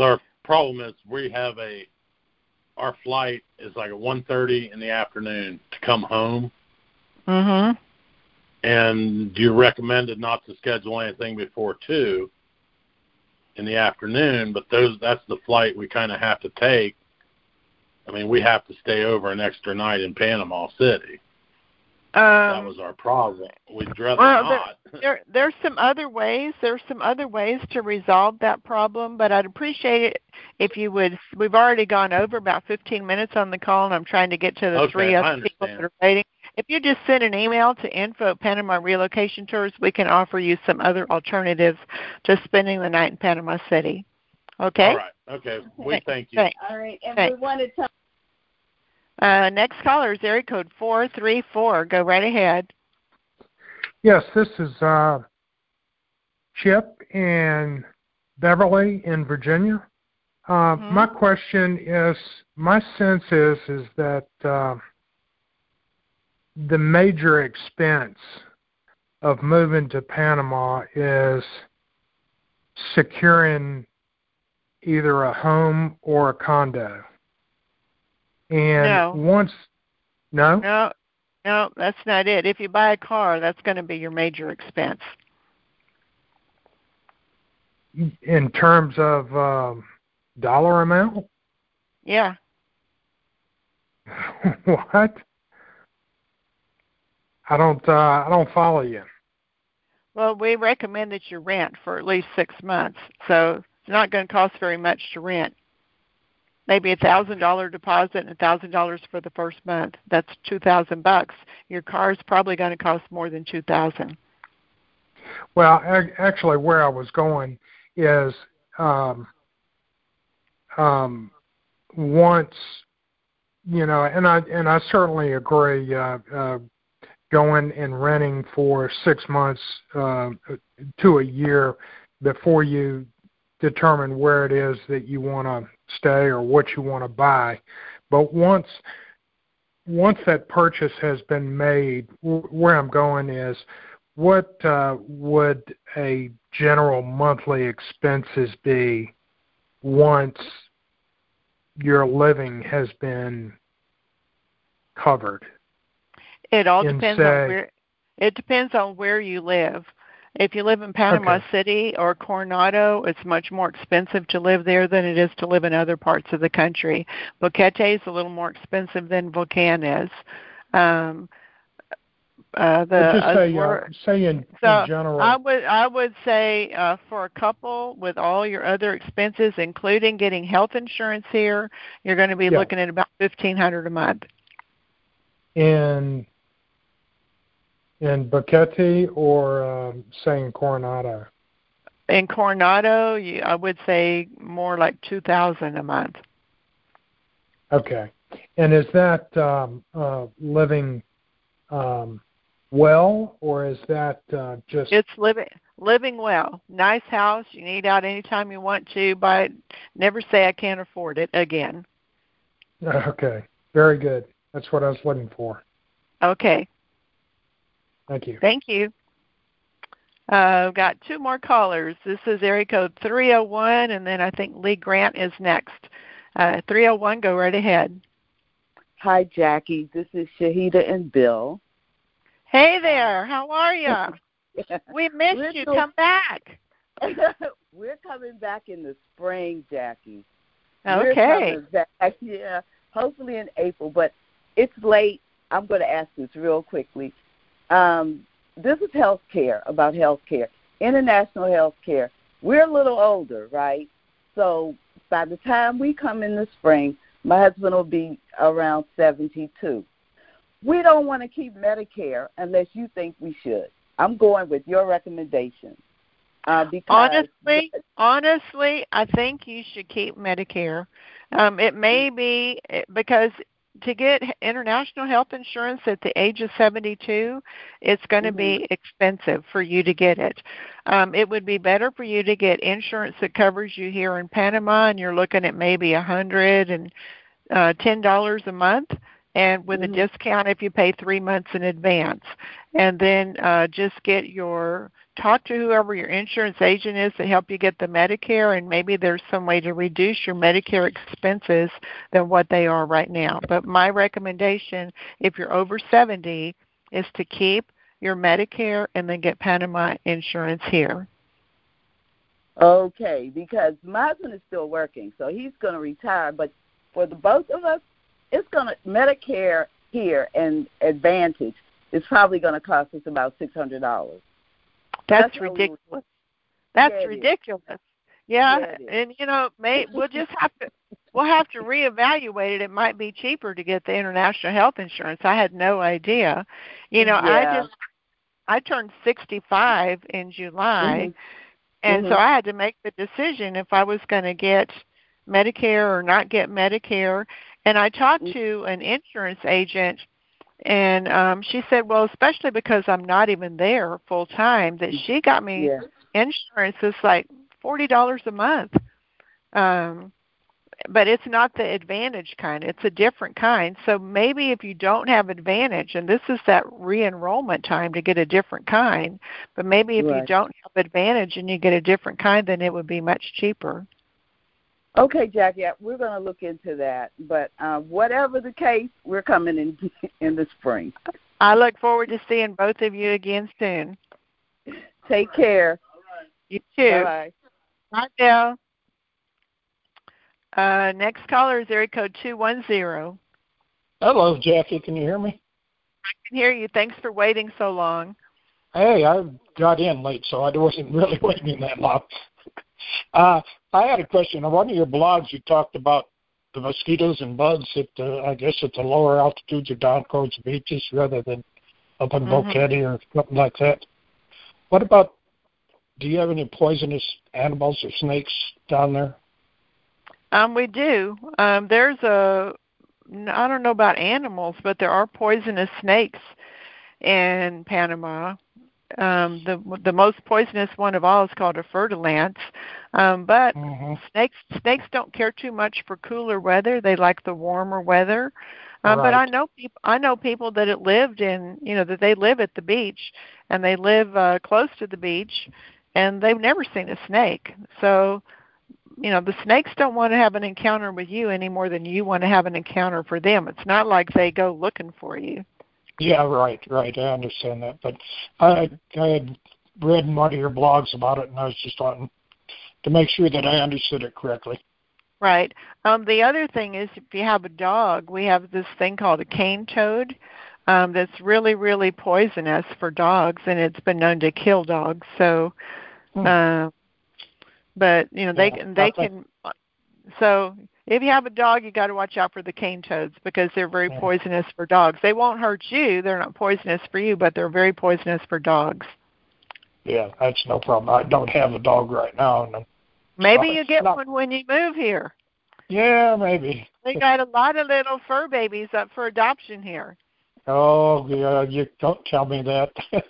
problem is we have a our flight is like at one thirty in the afternoon to come home. Mhm. And you recommended not to schedule anything before two in the afternoon, but those that's the flight we kind of have to take. I mean, we have to stay over an extra night in Panama City. Um, that was our problem. We'd rather well, not. There, there, there's some other ways. There's some other ways to resolve that problem, but I'd appreciate it if you would. We've already gone over about fifteen minutes on the call, and I'm trying to get to the Okay, three I other people understand. that are waiting. If you just send an email to info at Panama Relocation Tours, we can offer you some other alternatives to spending the night in Panama City. Okay? All right. Okay. We thank you. Thanks. All right, and Thanks. we want to tell. Uh, next caller is area code four three four. Go right ahead. Yes, this is uh, Chip in Beverly in Virginia. Uh, Mm-hmm. My question is, my sense is is that uh, the major expense of moving to Panama is securing either a home or a condo. And No. once, no? No, no, that's not it. If you buy a car, that's going to be your major expense. In terms of um, dollar amount? Yeah. What? I don't. Uh, I don't follow you. Well, we recommend that you rent for at least six months, so it's not going to cost very much to rent. Maybe a thousand dollar deposit and a thousand dollars for the first month. That's two thousand bucks. Your car is probably going to cost more than two thousand. Well, ac- actually, where I was going is um, um, once you know, and I and I certainly agree. Uh, uh, going and renting for six months uh, to a year before you determine where it is that you want to stay or what you want to buy. But once once that purchase has been made, w- where I'm going is, what uh, would a general monthly expenses be once your living has been covered? It all in, depends say, on where. It depends on where you live. If you live in Panama Okay. City or Coronado, it's much more expensive to live there than it is to live in other parts of the country. Boquete is a little more expensive than Volcan is. Um, uh, the Well, just say, uh, Azor- say in, so in general. I would I would say uh, for a couple with all your other expenses, including getting health insurance here, you're going to be Yeah. looking at about fifteen hundred a month. in in Boquete or um, say in Coronado? In Coronado, you, I would say more like two thousand a month. Okay. And is that um, uh, living um, well, or is that uh, just? It's living living well. Nice house. You can eat out anytime you want to. But never say I can't afford it again. Okay. Very good. That's what I was looking for. Okay. Thank you. Thank you. Uh, I've got two more callers. This is area code three oh one, and then I think Lee Grant is next. Uh, three oh one, go right ahead. Hi, Jackie. This is Shahida and Bill. Hey there. How are you? We missed We're you. doing- Come back. We're coming back in the spring, Jackie. Okay. We're coming back, yeah, hopefully in April, but it's late. I'm going to ask this real quickly. Um, this is health care, about health care, international health care. We're a little older, right? So by the time we come in the spring, my husband will be around seventy-two. We don't want to keep Medicare unless you think we should. I'm going with your recommendation. Uh, because Honestly, honestly, I think you should keep Medicare. Um, it may be because to get international health insurance at the age of seventy-two, it's going to Mhm. be expensive for you to get it. Um, it would be better for you to get insurance that covers you here in Panama, and you're looking at maybe a hundred and uh, ten dollars a month, and with Mhm. a discount if you pay three months in advance. And then uh, just get your talk to whoever your insurance agent is to help you get the Medicare, and maybe there's some way to reduce your Medicare expenses than what they are right now. But my recommendation, if you're over seventy, is to keep your Medicare and then get Panama insurance here. Okay, because my husband is still working, so he's going to retire. But for the both of us, it's going to Medicare here and Advantage is probably going to cost us about six hundred dollars. That's, That's ridiculous. That's yeah, ridiculous. Yeah, yeah and you know, may, we'll just have to we'll have to reevaluate it. It might be cheaper to get the international health insurance. I had no idea. You know, yeah. I just I turned sixty-five in July, mm-hmm. and mm-hmm. so I had to make the decision if I was going to get Medicare or not get Medicare. And I talked to an insurance agent, and um, she said, well, especially because I'm not even there full time, that she got me yeah. insurance is like forty dollars a month. Um, but it's not the Advantage kind. It's a different kind. So maybe if you don't have Advantage, and this is that re-enrollment time to get a different kind, but maybe if right. you don't have Advantage and you get a different kind, then it would be much cheaper. Okay, Jackie, we're going to look into that. But uh, whatever the case, we're coming in in the spring. I look forward to seeing both of you again soon. Take care. You too. Bye-bye. Bye, Dale. Uh, next caller is area code two one zero. Hello, Jackie. Can you hear me? I can hear you. Thanks for waiting so long. Hey, I got in late, so I wasn't really waiting that long. uh, I had a question. On one of your blogs, you talked about the mosquitoes and bugs at, the, I guess, at the lower altitudes or down towards the beaches rather than up in mm-hmm. Boquete or something like that. What about, do you have any poisonous animals or snakes down there? Um, we do. Um, there's a, I don't know about animals, but there are poisonous snakes in Panama. Um, the the most poisonous one of all is called a fer-de-lance. Um, but mm-hmm. snakes snakes don't care too much for cooler weather. They like the warmer weather. Um, right. But I know people. I know people that it lived in. You know that they live at the beach and they live uh, close to the beach, and they've never seen a snake. So, you know, the snakes don't want to have an encounter with you any more than you want to have an encounter for them. It's not like they go looking for you. Yeah, right, right. I understand that. But I, I had read in one of your blogs about it, and I was just wanting to make sure that I understood it correctly. Right. Um, the other thing is if you have a dog, we have this thing called a cane toad um, that's really, really poisonous for dogs, and it's been known to kill dogs. So, hmm. uh, but, you know, they yeah, can, they can, so if you have a dog, you got to watch out for the cane toads because they're very yeah. poisonous for dogs. They won't hurt you. They're not poisonous for you, but they're very poisonous for dogs. Yeah, that's no problem. I don't have a dog right now. And maybe so you get not, one when you move here. Yeah, maybe. They got a lot of little fur babies up for adoption here. Oh, yeah, you don't tell me that.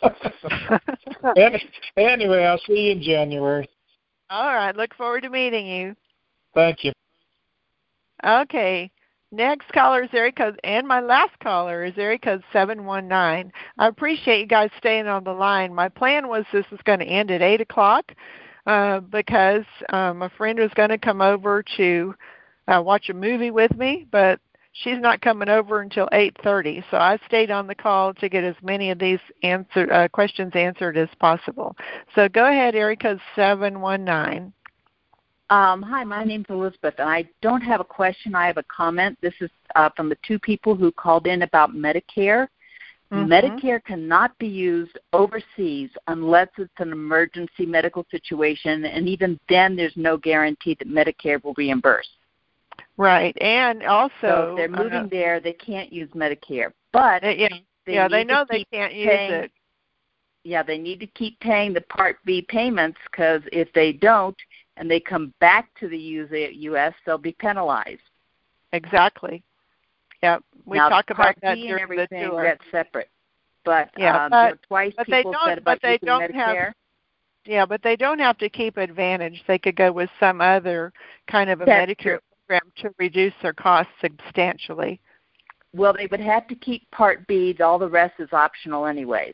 Anyway, I'll see you in January. All right. Look forward to meeting you. Thank you. Okay. Next caller is area code, and my last caller is area code seven one nine. I appreciate you guys staying on the line. My plan was this was going to end at eight o'clock uh, because um, a friend was going to come over to uh, watch a movie with me, but she's not coming over until eight thirty. So I stayed on the call to get as many of these answer, uh, questions answered as possible. So go ahead, area code seven one nine. Um, hi, my name's Elizabeth, and I don't have a question. I have a comment. This is uh, from the two people who called in about Medicare. Mm-hmm. Medicare cannot be used overseas unless it's an emergency medical situation, and even then there's no guarantee that Medicare will reimburse. Right, and also... So if they're moving uh, there, they can't use Medicare. But yeah, they, yeah, they know they can't use paying, it. Yeah, they need to keep paying the Part B payments because if they don't, and they come back to the U S, they'll be penalized. Exactly. Yeah, we now, talk about Part that B during and everything, the tour. That's separate. But, yeah, um, but, you know, twice but people they don't, said about but they using don't Medicare. Have, yeah, but they don't have to keep Advantage. They could go with some other kind of a That's Medicare true. program to reduce their costs substantially. Well, they would have to keep Part B. All the rest is optional anyways.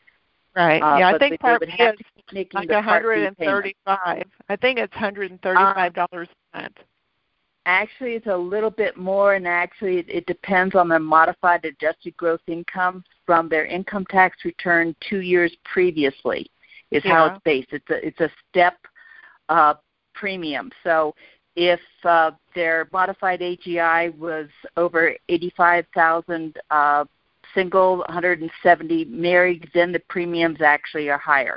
Right. Uh, Yeah, I but think they part would B have is to keep making like the one Part hundred B payment. thirty-five. I think it's one hundred thirty-five dollars a month. Actually, it's a little bit more, and actually it, it depends on their modified adjusted gross income from their income tax return two years previously is Yeah. how it's based. It's a, it's a step uh, premium. So if uh, their modified A G I was over eighty-five thousand dollars uh, single, one hundred seventy married, then the premiums actually are higher.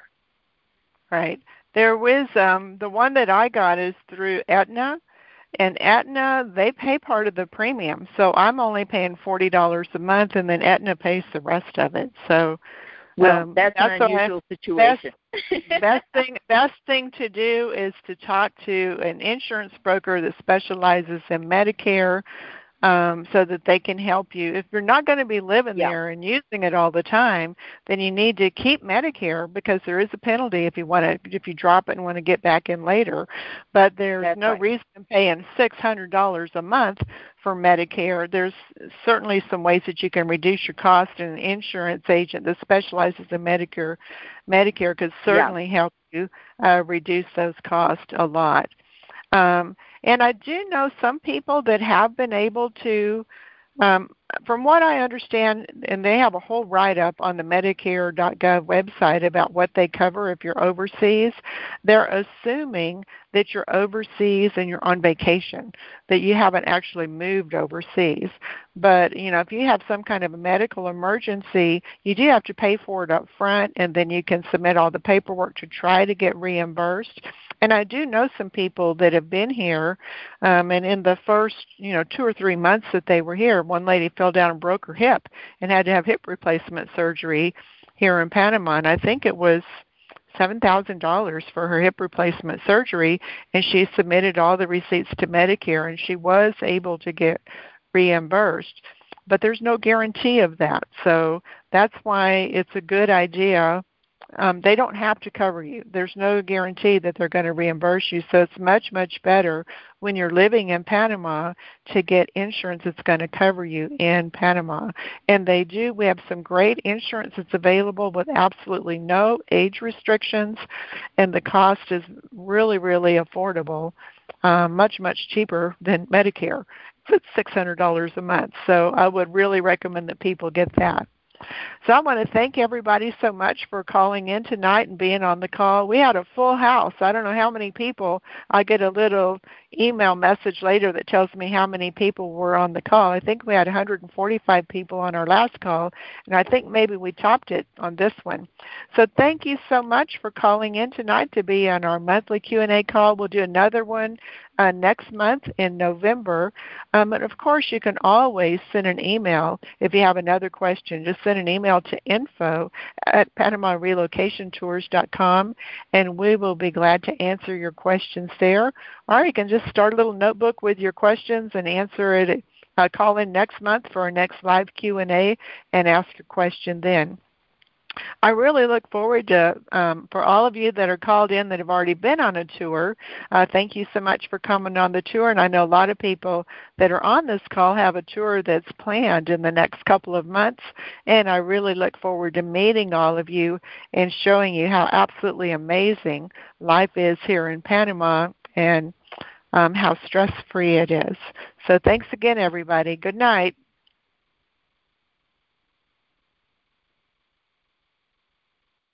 Right. There was um, the one that I got is through Aetna, and Aetna, they pay part of the premium. So I'm only paying forty dollars a month, and then Aetna pays the rest of it. So Well, um, that's, that's an what I- unusual situation. Best, best thing best thing to do is to talk to an insurance broker that specializes in Medicare, um, so that they can help you. If you're not going to be living Yeah. there and using it all the time, then you need to keep Medicare, because there is a penalty if you want to if you drop it and want to get back in later. But there's That's no right. reason paying six hundred dollars a month for Medicare. There's certainly some ways that you can reduce your cost, and an insurance agent that specializes in Medicare Medicare could certainly Yeah. help you uh, reduce those costs a lot. Um, and I do know some people that have been able to, um, from what I understand, and they have a whole write-up on the Medicare dot gov website about what they cover if you're overseas. They're assuming that you're overseas and you're on vacation, that you haven't actually moved overseas. But, you know, if you have some kind of a medical emergency, you do have to pay for it up front, and then you can submit all the paperwork to try to get reimbursed. And I do know some people that have been here, um, and in the first, you know, two or three months that they were here, one lady fell down and broke her hip and had to have hip replacement surgery here in Panama. And I think it was seven thousand dollars for her hip replacement surgery, and she submitted all the receipts to Medicare, and she was able to get reimbursed. But there's no guarantee of that. So that's why it's a good idea. Um, they don't have to cover you. There's no guarantee that they're going to reimburse you. So it's much, much better when you're living in Panama to get insurance that's going to cover you in Panama. And they do. We have some great insurance that's available with absolutely no age restrictions, and the cost is really, really affordable, uh, much, much cheaper than Medicare. It's six hundred dollars a month. So I would really recommend that people get that. So I want to thank everybody so much for calling in tonight and being on the call. We had a full house. I don't know how many people. I get a little email message later that tells me how many people were on the call. I think we had one hundred forty-five people on our last call, and I think maybe we topped it on this one. So thank you so much for calling in tonight to be on our monthly Q and A call. We'll do another one uh, next month in November. Um, and, of course, you can always send an email if you have another question. Just send an email to info at panama relocation tours dot com, and we will be glad to answer your questions there. Or you can just start a little notebook with your questions and answer it. Uh, call in next month for our next live Q and A and ask your question then. I really look forward to, um, for all of you that are called in that have already been on a tour, uh, thank you so much for coming on the tour. And I know a lot of people that are on this call have a tour that's planned in the next couple of months. And I really look forward to meeting all of you and showing you how absolutely amazing life is here in Panama, and um, how stress-free it is. So thanks again, everybody. Good night.